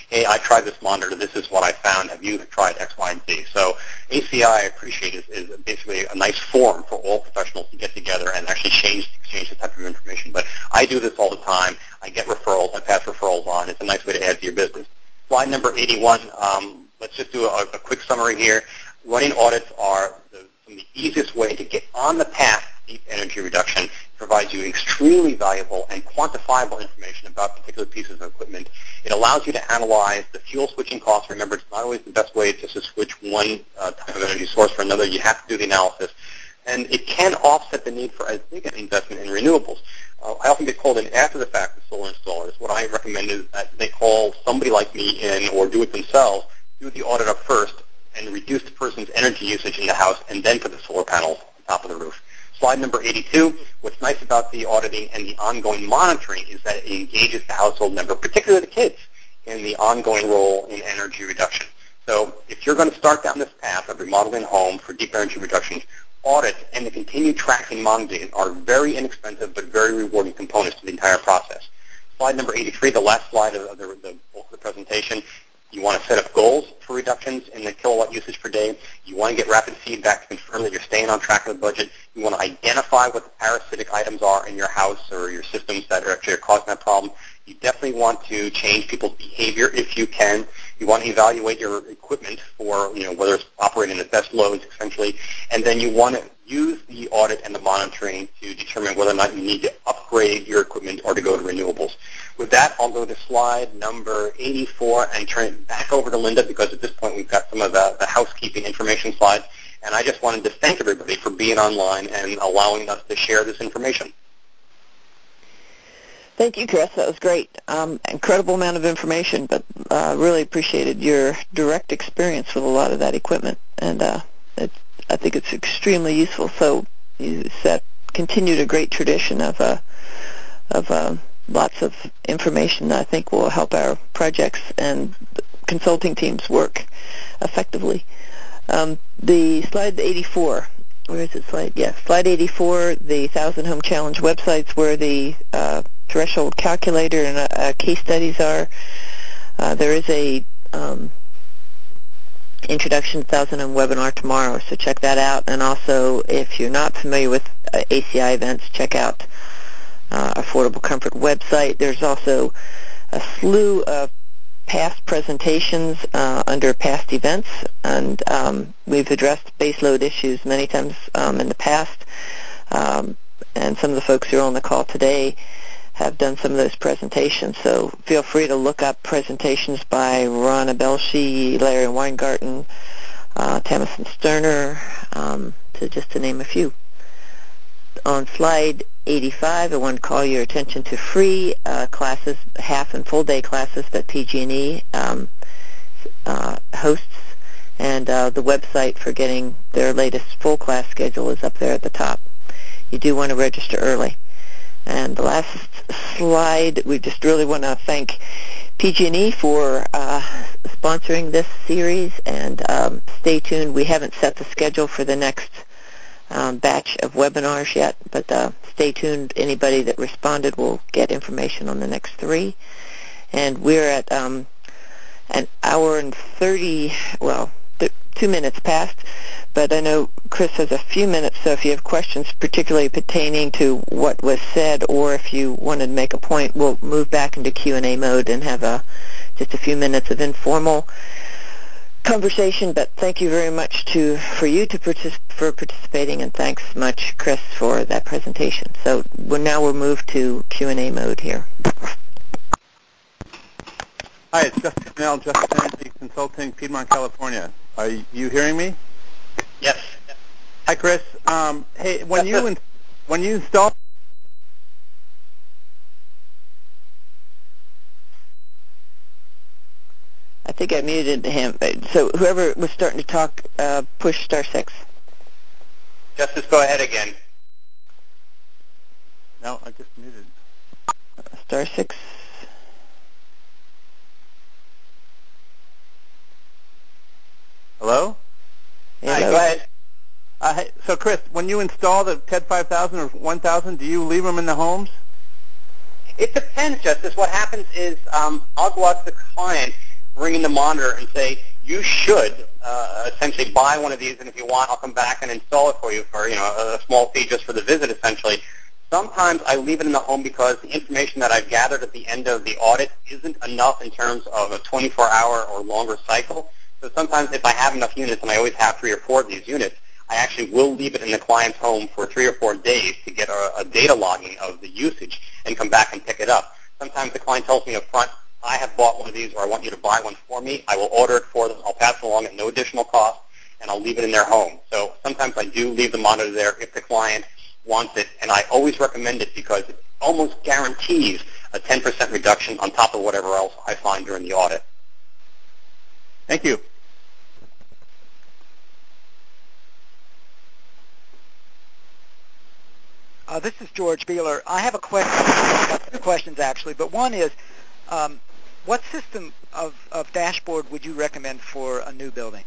B: hey, I tried this monitor, this is what I found, have you tried X, Y, and Z? So A C I, I appreciate, is, is basically a nice forum for all professionals to get together and actually change, exchange this type of information. But I do this all the time. I get referrals. I pass referrals on. It's a nice way to add to your business. Slide number eighty-one, um, let's just do a, a quick summary here. Running audits are the, the easiest way to get on the path to deep energy reduction. It provides you extremely valuable and quantifiable information about particular pieces of equipment. It allows you to analyze the fuel switching costs. Remember, it's not always the best way just to switch one uh, type of energy source for another. You have to do the analysis. And it can offset the need for as big an investment in renewables. Uh, I often get called in after the fact with solar installers. What I recommend is that they call somebody like me in or do it themselves, do the audit up first, and reduce the person's energy usage in the house, and then put the solar panels on top of the roof. Slide number eighty-two, what's nice about the auditing and the ongoing monitoring is that it engages the household member, particularly the kids, in the ongoing role in energy reduction. So if you're going to start down this path of remodeling a home for deep energy reduction, audits and the continued tracking monitoring are very inexpensive but very rewarding components to the entire process. Slide number eighty-three, the last slide of the, the bulk of the presentation. You want to set up goals for reductions in the kilowatt usage per day. You want to get rapid feedback to confirm that you're staying on track with the budget. You want to identify what the parasitic items are in your house or your systems that are actually causing that problem. You definitely want to change people's behavior if you can. You want to evaluate your equipment for, you know, whether it's operating at best loads, essentially. And then you want to use the audit and the monitoring to determine whether or not you need to upgrade your equipment or to go to renewables. With that, I'll go to slide number eighty-four and turn it back over to Linda, because at this point we've got some of the, the housekeeping information slides. And I just wanted to thank everybody for being online and allowing us to share this information.
A: Thank you, Chris. That was great. Um, incredible amount of information, but uh, really appreciated your direct experience with a lot of that equipment. And uh, it, I think it's extremely useful. So you set, continued a great tradition of, uh, of uh, lots of information that I think will help our projects and consulting teams work effectively. Um, the slide eighty-four, where is it slide? Yeah, slide eighty-four, the Thousand Home Challenge websites where the uh, threshold calculator and uh, case studies are. Uh, there is a um, Introduction to Thousand Home webinar tomorrow, so check that out. And also, if you're not familiar with uh, A C I events, check out uh, Affordable Comfort website. There's also a slew of past presentations uh, under past events, and um, we've addressed baseload issues many times um, in the past. Um, and some of the folks who are on the call today have done some of those presentations. So feel free to look up presentations by Ron Abelshi, Larry Weingarten, uh, Tamison Sterner, um, to just to name a few. On slide eighty-five, I want to call your attention to free uh, classes, half and full day classes that P G and E um, uh, hosts, and uh, the website for getting their latest full class schedule is up there at the top. You do want to register early. And the last slide, we just really want to thank P G and E for uh, sponsoring this series, and um, stay tuned. We haven't set the schedule for the next um, batch of webinars yet, but uh, stay tuned. Anybody that responded will get information on the next three. And we're at um, an hour and thirty, well, th- two minutes past. But I know Chris has a few minutes, so if you have questions particularly pertaining to what was said, or if you wanted to make a point, we'll move back into Q and A mode and have a, just a few minutes of informal conversation. But thank you very much to for you to partic- for participating, and thanks much, Chris, for that presentation. So we'll, now we'll move to Q and A mode here.
I: Hi, it's Justin Snell, Justin Energy Consulting, Piedmont, California. Are you hearing me?
B: Yes.
I: Hi, Chris. Um, hey, when you in, when you install,
A: I think I muted him. So whoever was starting to talk, uh, push star six.
B: Justice, go ahead again.
I: No, I just muted.
A: Star six.
I: Hello?
A: Yeah,
B: Hi,
A: hello.
B: go ahead.
I: Uh, hey, so, Chris, when you install the T E D five thousand or one thousand, do you leave them in the homes?
B: It depends, Justice. What happens is um, I'll go out to the client. bring in the monitor and say, you should uh, essentially buy one of these, and if you want, I'll come back and install it for you for, you know, a small fee just for the visit, essentially. Sometimes I leave it in the home because the information that I've gathered at the end of the audit isn't enough in terms of a twenty-four hour or longer cycle. So sometimes if I have enough units, and I always have three or four of these units, I actually will leave it in the client's home for three or four days to get a, a data logging of the usage and come back and pick it up. Sometimes the client tells me up front, I have bought one of these, or I want you to buy one for me. I will order it for them. I'll pass it along at no additional cost, and I'll leave it in their home. So sometimes I do leave the monitor there if the client wants it, and I always recommend it because it almost guarantees a ten percent reduction on top of whatever else I find during the audit.
I: Thank you.
J: Uh, this is George Beeler. I have a question, two questions actually, but one is, um, what system of, of dashboard would you recommend for a new building?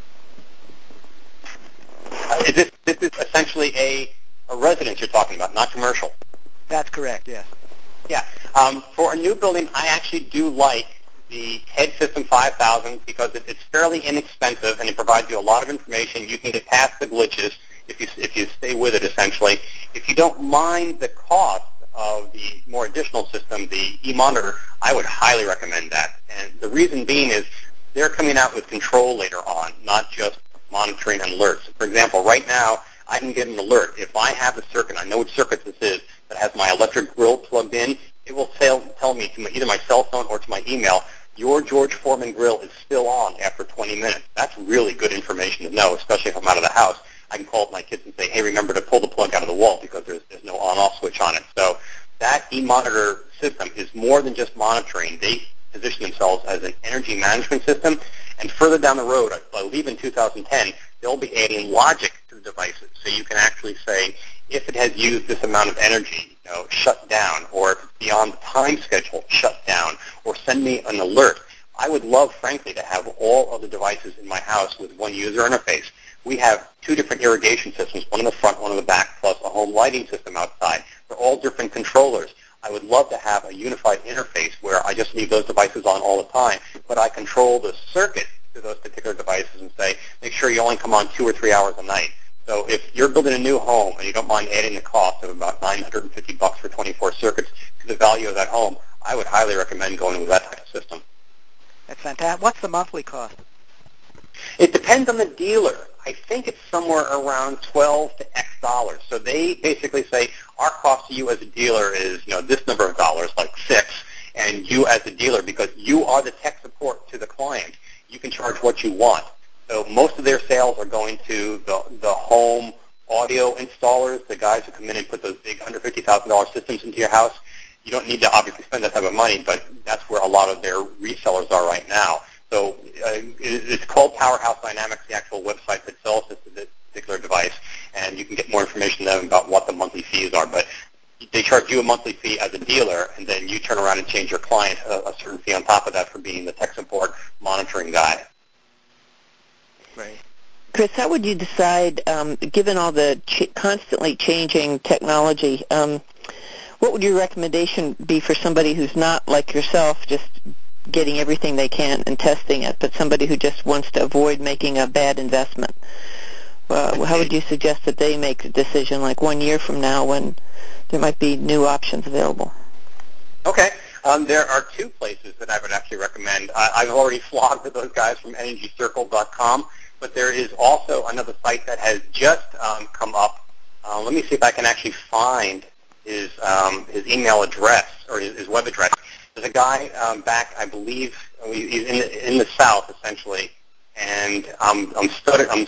B: Uh, this, this is essentially a, a residence you're talking about, not commercial.
J: That's correct, yes.
B: Yeah. Um, for a new building, I actually do like the Head System five thousand because it, it's fairly inexpensive and it provides you a lot of information. You can get past the glitches if you, if you stay with it, essentially. If you don't mind the cost of the more additional system, the eMonitor, I would highly recommend that. And the reason being is they're coming out with control later on, not just monitoring and alerts. For example, right now, I can get an alert. If I have a circuit, I know which circuit this is, that has my electric grill plugged in, it will tell, tell me to my, either my cell phone or to my email, your George Foreman grill is still on after twenty minutes. That's really good information to know, especially if I'm out of the house. I can call up my kids and say, hey, remember to pull the plug out of the wall because there's, there's no on-off switch on it. So that eMonitor system is more than just monitoring. They position themselves as an energy management system. And further down the road, I believe in two thousand ten, they'll be adding logic to the devices. So you can actually say, if it has used this amount of energy, you know, shut down, or if it's beyond the time schedule, shut down, or send me an alert. I would love, frankly, to have all of the devices in my house with one user interface. We have two different irrigation systems, one in the front, one in the back, plus a home lighting system outside. They're all different controllers. I would love to have a unified interface where I just leave those devices on all the time, but I control the circuit to those particular devices and say, make sure you only come on two or three hours a night. So if you're building a new home and you don't mind adding the cost of about nine hundred fifty bucks for twenty-four circuits to the value of that home, I would highly recommend going with that type of system.
J: That's fantastic. What's the monthly cost?
B: It depends on the dealer. I think it's somewhere around twelve to X dollars. So they basically say our cost to you as a dealer is, you know, this number of dollars, like six, and you as a dealer, because you are the tech support to the client, you can charge what you want. So most of their sales are going to the, the home audio installers, the guys who come in and put those big one hundred fifty thousand dollars systems into your house. You don't need to obviously spend that type of money, but that's where a lot of their resellers are right now. So uh, it's called Powerhouse Dynamics, the actual website that sells this, this particular device, and you can get more information there about what the monthly fees are. But they charge you a monthly fee as a dealer, and then you turn around and change your client a, a certain fee on top of that for being the tech support monitoring guy.
J: Right.
A: Chris, how would you decide, um, given all the ch- constantly changing technology, um, what would your recommendation be for somebody who's not like yourself, just getting everything they can and testing it, but somebody who just wants to avoid making a bad investment? Uh, how would you suggest that they make a decision like one year from now when there might be new options available?
B: Okay. Um, there are two places that I would actually recommend. I, I've already flogged with those guys from energy circle dot com, but there is also another site that has just um, come up. Uh, let me see if I can actually find his, um, his email address or his, his web address. There's a guy um, back, I believe, he's in the, in the South, essentially, and um, I'm stuttering, I'm,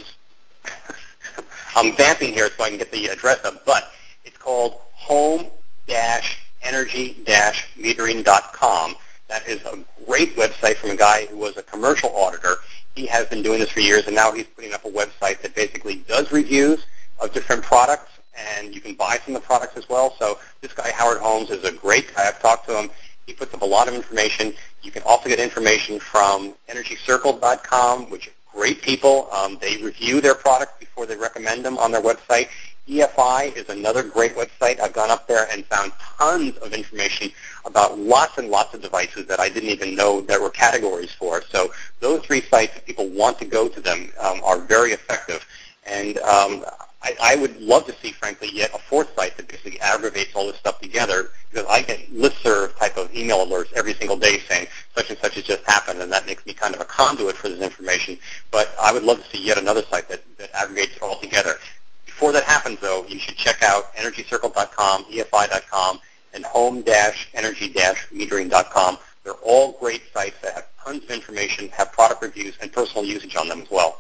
B: I'm vamping here so I can get the address up, but it's called home energy metering dot com. That is a great website from a guy who was a commercial auditor. He has been doing this for years, and now he's putting up a website that basically does reviews of different products, and you can buy from the products as well. So this guy, Howard Holmes, is a great guy. I've talked to him. He puts up a lot of information. You can also get information from energy circle dot com, which are great people. Um, they review their products before they recommend them on their website. E F I is another great website. I've gone up there and found tons of information about lots and lots of devices that I didn't even know there were categories for. So those three sites, if people want to go to them, um, are very effective. And um, I, I would love to see, frankly, yet a fourth site that basically aggregates all this stuff together, because I get listserv type of email alerts every single day saying such and such has just happened, and that makes me kind of a conduit for this information. But I would love to see yet another site that, that aggregates it all together. Before that happens, though, you should check out energy circle dot com, E F I dot com, and home energy metering dot com. They're all great sites that have tons of information, have product reviews, and personal usage on them as well.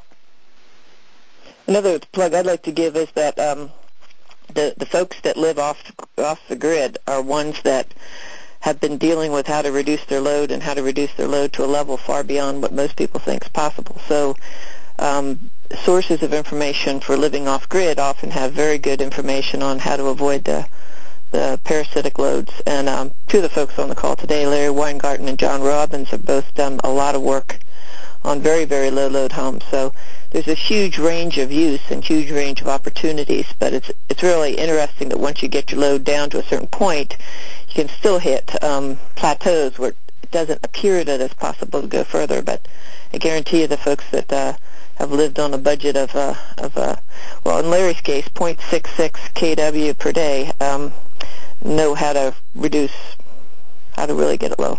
A: Another plug I'd like to give is that um, the, the folks that live off, off the grid are ones that have been dealing with how to reduce their load and how to reduce their load to a level far beyond what most people think is possible. So um, sources of information for living off grid often have very good information on how to avoid the, the parasitic loads. And um, two of the folks on the call today, Larry Weingarten and John Robbins, have both done a lot of work on very, very low load homes. So there's a huge range of use and huge range of opportunities, but it's it's really interesting that once you get your load down to a certain point, you can still hit um, plateaus where it doesn't appear that it's possible to go further. But I guarantee you the folks that uh, have lived on a budget of, uh, of uh, well, in Larry's case, zero point six six kilowatts per day, um, know how to reduce, how to really get it low.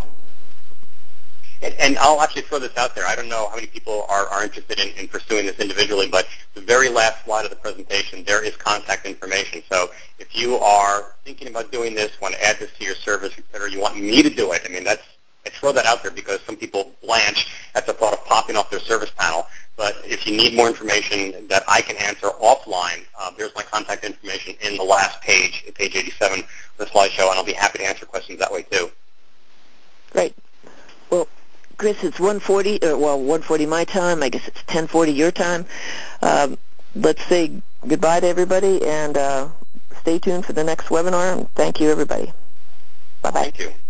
B: And, and I'll actually throw this out there. I don't know how many people are, are interested in, in pursuing this individually, but the very last slide of the presentation, there is contact information. So if you are thinking about doing this, want to add this to your service, et cetera, you want me to do it, I mean, that's, I throw that out there because some people blanch at the thought of popping off their service panel. But if you need more information that I can answer offline, uh, there's my contact information in the last page, page eighty-seven of the slideshow, and I'll be happy to answer questions that way too.
A: Great. Well, Chris, it's one forty, or well, one forty my time. I guess it's ten forty your time. Um, let's say goodbye to everybody, and uh, stay tuned for the next webinar. And thank you, everybody. Bye-bye.
B: Thank you.